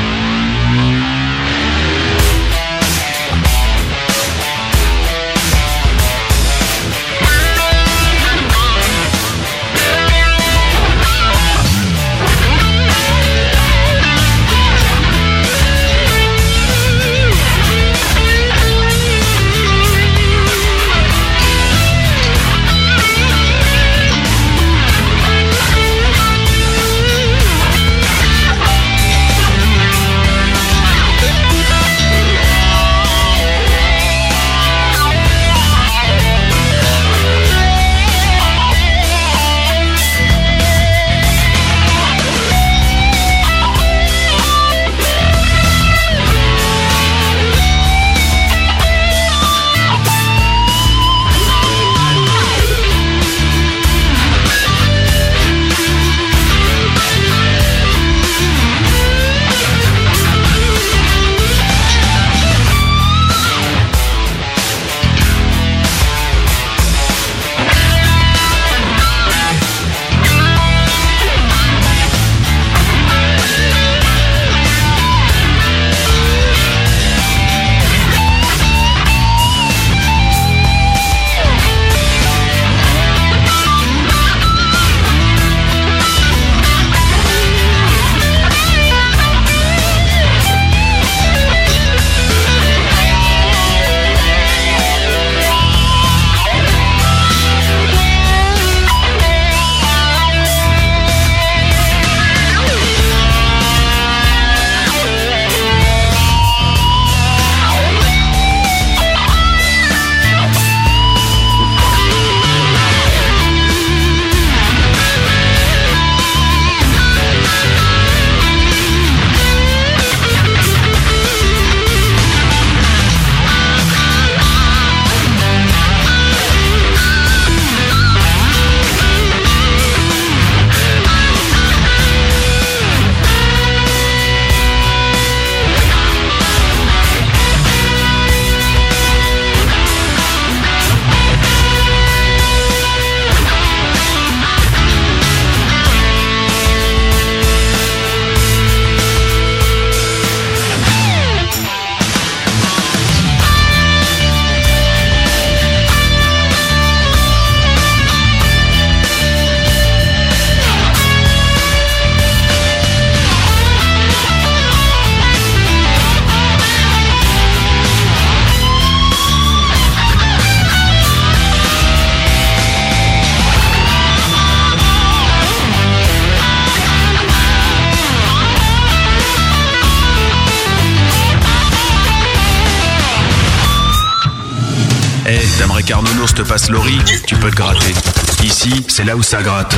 T'aimerais qu'Arnounours te passe l'ori, tu peux te gratter. Ici, c'est là où ça gratte.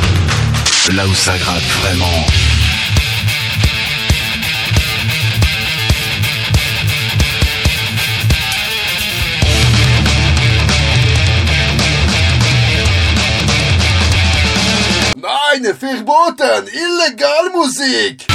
Là où ça gratte, vraiment. Meine verboten, illegal Musik!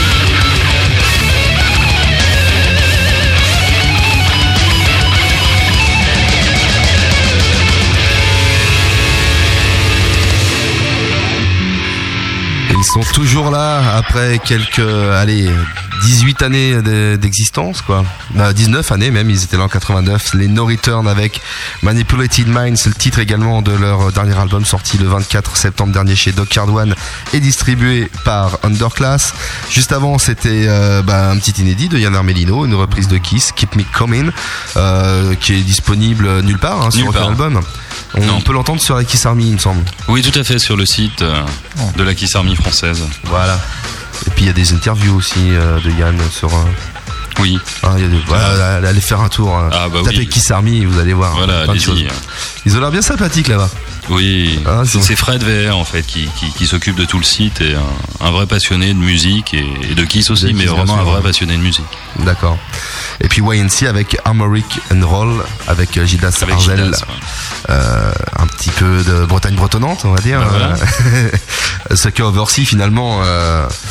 Ils sont toujours là après quelques, allez, dix-huit années d'existence, quoi. Bah, dix-neuf années même, ils étaient là en quatre-vingt-neuf. Les No Return avec Manipulated Minds, c'est le titre également de leur dernier album sorti le vingt-quatre septembre dernier chez Doc Hardone et distribué par Underclass. Juste avant, c'était euh, bah, un petit inédit de Yann Armelino, une reprise de Kiss, Keep Me Coming, euh, qui est disponible nulle part hein, sur nulle aucun part. album. On non. peut l'entendre sur la Kiss Army, il me semble. Oui, tout à fait, sur le site euh, de la Kiss Army française. Voilà. Et puis il y a des interviews aussi euh, de Yann sur. Euh... Oui. Ah, y a des... voilà, allez faire un tour. Ah, bah tapez oui. Kiss Army, vous allez voir. Voilà, plein de choses. Ils ont l'air bien sympathiques là-bas. Oui, ah, c'est, c'est Fred V R en fait qui, qui, qui s'occupe de tout le site et un, un vrai passionné de musique et, et de Kiss aussi, de mais Kiss, vraiment un vrai passionné de musique. D'accord. Et puis Y N C avec Armoric and Roll avec Gildas avec Arzel, Gildas, ouais. euh, un petit peu de Bretagne bretonnante, on va dire. Ben voilà. Ce que Oversea finalement. Euh,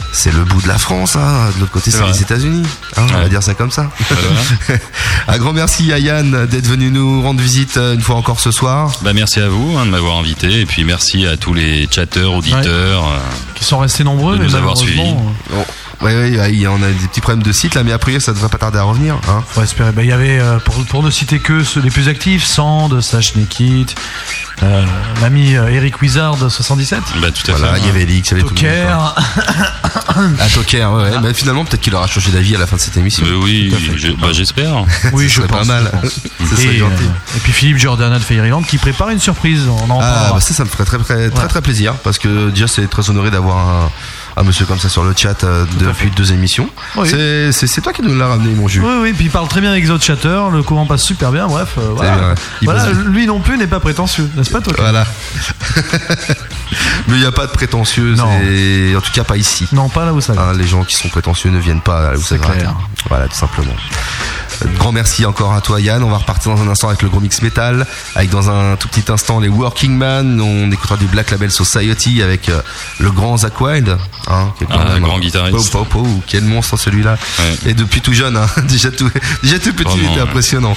c'est le bout de la France, hein. De l'autre côté, C'est c'est vrai. les États-Unis. Hein, On va Ouais. dire ça comme ça. Voilà. Un grand merci à Yann d'être venu nous rendre visite euh, une fois encore ce soir. Bah, merci à vous hein, de m'avoir invité et puis merci à tous les chatteurs, auditeurs. euh, Qui sont restés nombreux, De mais nous avoir malheureusement, Bon. Oui, oui, oui, on a des petits problèmes de site là, mais après ça devrait pas tarder à revenir. Hein. faut espérer. Bah, il y avait, euh, pour, pour ne citer que ceux les plus actifs, Sand, Slash Nekit, euh, l'ami euh, Eric Wizard soixante-dix-sept, Bah, tout à Voilà, fait. il y avait Elix, il y avait tout le monde. Toker. quoi. Ah, Toker, ouais, ouais. Mais finalement, peut-être qu'il aura changé d'avis à la fin de cette émission. Mais oui, Tout à fait. je- bah, j'espère. Oui, Ce je serait pense. pas mal. je pense. Ce serait Et, gentil. euh, et puis Philippe Giordana de Fairyland qui prépare une surprise. On en Ah, parlera. bah ça, ça me ferait très, très, très, Voilà. très plaisir parce que déjà, c'est très honoré d'avoir un, un monsieur comme ça sur le chat euh, depuis deux émissions. Oui. C'est, c'est, c'est toi qui nous l'as ramené, mon jus. Oui, oui, puis il parle très bien avec les autres chatteurs, le courant passe super bien, bref, euh, bien, voilà. ouais. Il Voilà, bosse lui non plus n'est pas prétentieux, n'est-ce pas toi Claude? Voilà. Mais il n'y a pas de prétentieux, Non. et en tout cas pas ici. Non, pas là où ça va. Hein, les gens qui sont prétentieux ne viennent pas à où ça C'est gratte. clair. Voilà, tout simplement. Euh, Grand merci encore à toi, Yann. On va repartir dans un instant avec le gros mix metal, avec dans un tout petit instant les Working Man. On écoutera du Black Label Society avec euh, le grand Zakk Wylde, hein, qui est quand Ah, même grand guitariste. Po, po, po, quel monstre celui-là. Ouais. Et depuis tout jeune, hein, déjà tout, déjà tout petit, Vraiment, il était ouais. impressionnant.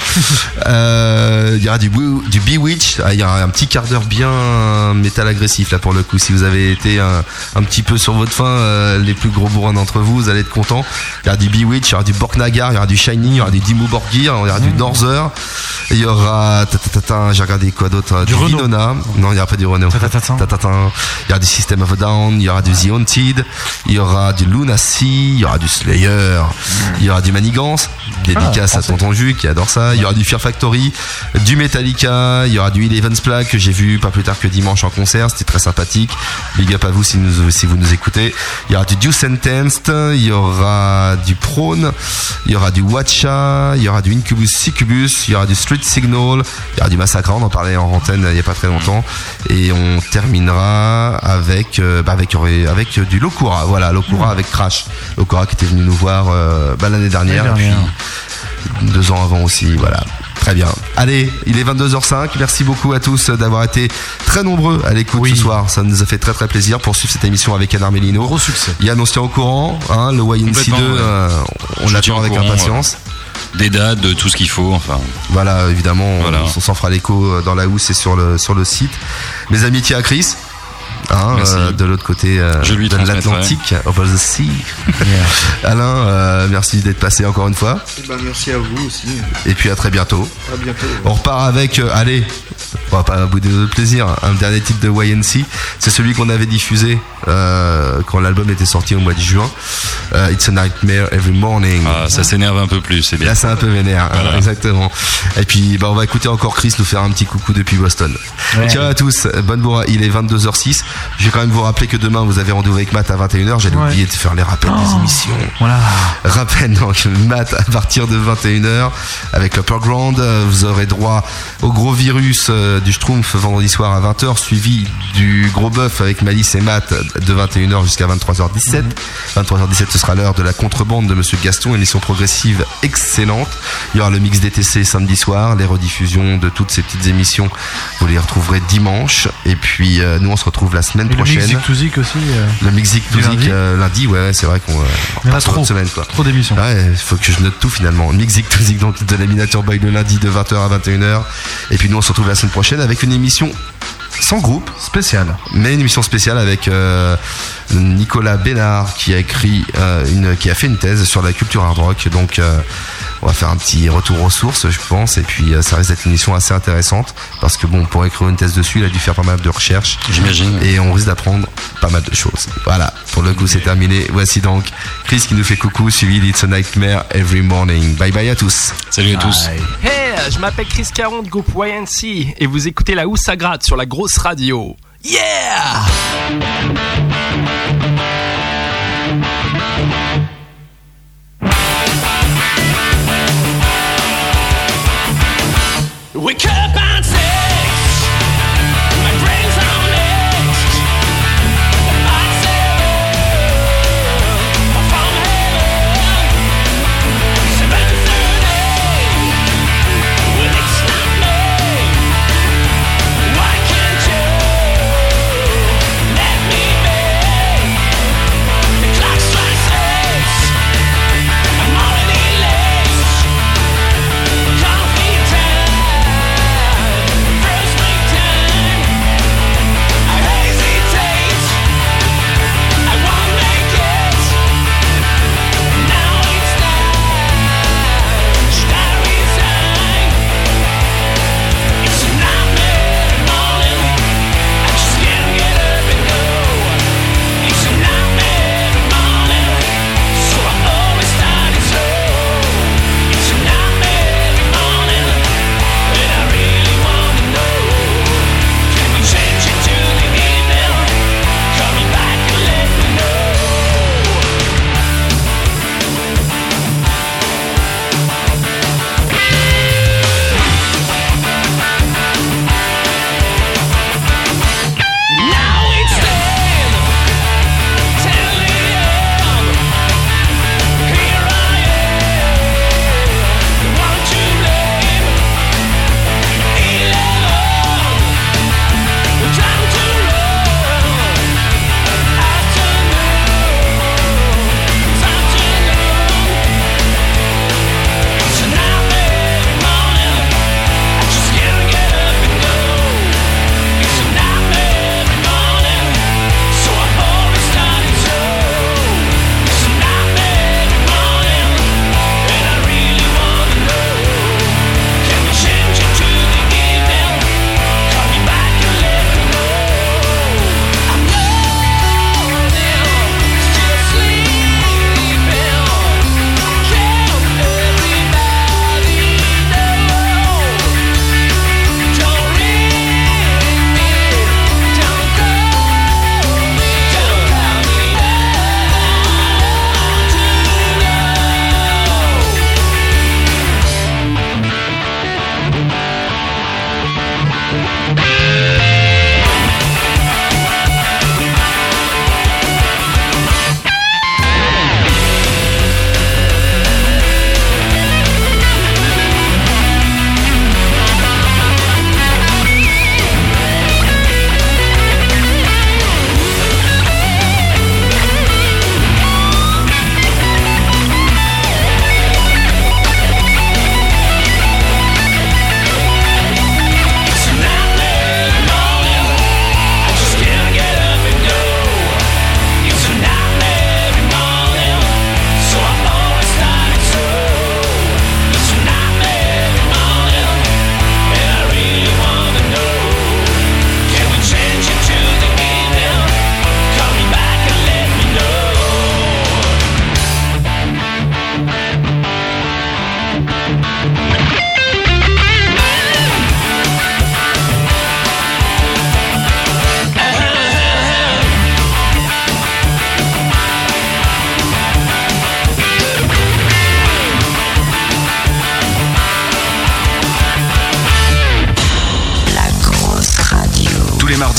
Euh, Il y aura du, Bee- du Bewitch. Ah, il y aura un petit quart d'heure bien métal agressif là pour le coup. Si vous avez été un, un petit peu sur votre faim, euh, les plus gros bourrins d'entre vous, vous allez être contents. Il y aura du Bewitch, il y aura du Borknagar, il y aura du Shining, il y aura du Dimmu Borgir, il y aura du Norther, il y aura ta, ta, ta, ta, j'ai regardé quoi d'autre, du, Du Renault. Vinona. Non, il n'y aura pas du Renault. Ta, ta, ta, ta. Ta, ta, ta. Il y aura du System of a Down, il y aura du The Haunted, il y aura du Lunacy, il y aura du Slayer, il y aura du Manigance, dédicace Ah, à français. Tonton Jus qui adore ça, il y aura du Fear Factory, du Metallica, il y aura du Eleven's Plague que j'ai vu pas plus tard que dimanche en concert, c'était très sympathique. Big up à vous si, nous, si vous nous écoutez. Il y aura du Due Sentenced, il y aura du Prone, il y aura du Watcha, il y aura du Incubus Succubus, il y aura du Street Signal, il y aura du Massacre, on en parlait en antenne il y a pas très longtemps, et on terminera avec euh, bah avec avec du Lokura, voilà, Lokura avec Crash, Lokura qui était venu nous voir euh, bah, l'année dernière, L'année et dernière. puis deux ans avant aussi, voilà. Très bien. Allez, il est vingt-deux heures cinq. Merci beaucoup à tous d'avoir été très nombreux à l'écoute Oui. ce soir. Ça nous a fait très très plaisir pour suivre cette émission avec Yann Armelino. Gros succès. Yann, on se tient au courant. Hein, le Y N C deux, Complètement, ouais. euh, on Je l'attend tiens au avec courant, impatience. Des dates, de tout ce qu'il faut. Enfin, Voilà, évidemment, Voilà. on s'en fera l'écho dans la housse et sur le, sur le site. Mes amitiés à Chris. Hein, Merci. euh, de l'autre côté euh, Je lui de transmettrai. l'Atlantique, over the sea. Alain, euh, merci d'être passé encore une fois. Eh ben, merci à vous aussi. Et puis à très bientôt. À bientôt. On repart avec, euh, allez, on va pas bouder de plaisir, un dernier titre de Y N C. C'est celui qu'on avait diffusé euh, quand l'album était sorti au mois de juin. Euh, It's a Nightmare Every Morning. ah, ça s'énerve un peu plus, c'est bien. Là, c'est un peu vénère, hein, Voilà. exactement. Et puis, bah, on va écouter encore Chris nous faire un petit coucou depuis Boston. Ouais. Ciao à tous, bonne bourre. Il est vingt-deux heures six. Je vais quand même vous rappeler que demain, vous avez rendez-vous avec Matt à vingt et une heures. J'allais Ouais. oublier de faire les rappels des émissions. Voilà. Rappel donc Matt à partir de vingt et une heures avec l'Upperground. Euh, Vous aurez droit au gros virus euh, du Schtroumpf vendredi soir à vingt heures, suivi du gros bœuf avec Malice et Matt de vingt et une heures jusqu'à vingt-trois heures dix-sept. vingt-trois heures dix-sept, ce sera l'heure de la contrebande de Monsieur Gaston, émission progressive excellente. Il y aura le mix D T C samedi soir, les rediffusions de toutes ces petites émissions, vous les retrouverez dimanche. Et puis euh, nous on se retrouve la semaine Et le prochaine. Mix Zik to Zik aussi. euh, Le mix Zik to Du Zik, lundi. euh, lundi, ouais, c'est vrai qu'on euh, Il y en a part sur trop. une semaine quoi. Trop d'émissions. Ouais, il faut que je note tout finalement. Mix Zik to Zik, donc de la miniature boy le lundi de vingt heures à vingt et une heures. Et puis nous on se retrouve la semaine prochaine avec une émission sans groupe, Spécial. mais une émission spéciale avec euh, Nicolas Bénard qui a écrit euh, une, qui a fait une thèse sur la culture hard rock. Donc euh, on va faire un petit retour aux sources, je pense, et puis euh, ça risque d'être une émission assez intéressante parce que bon, pour écrire une thèse dessus, il a dû faire pas mal de recherches. J'imagine. Et on risque d'apprendre pas mal de choses. Voilà, pour le coup c'est terminé. Voici donc Chris qui nous fait coucou, suivi d'It's a Nightmare Every Morning. Bye bye à tous. Salut à tous. Hey, je m'appelle Chris Caron du groupe Y N C et vous écoutez la Housse à gratte sur la grosse radio. Yeah! Wake up at six, my brain's on mixed. The lights are from heaven, seven thirty. Will it stop me? Why can't you let me be? The clock's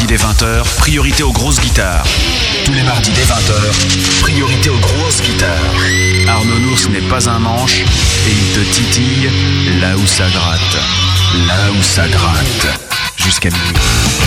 mardis dès vingt heures, priorité aux grosses guitares. Tous les mardis dès vingt heures, priorité aux grosses guitares. Arnaud Nours n'est pas un manche et il te titille là où ça gratte. Là où ça gratte. Jusqu'à minuit.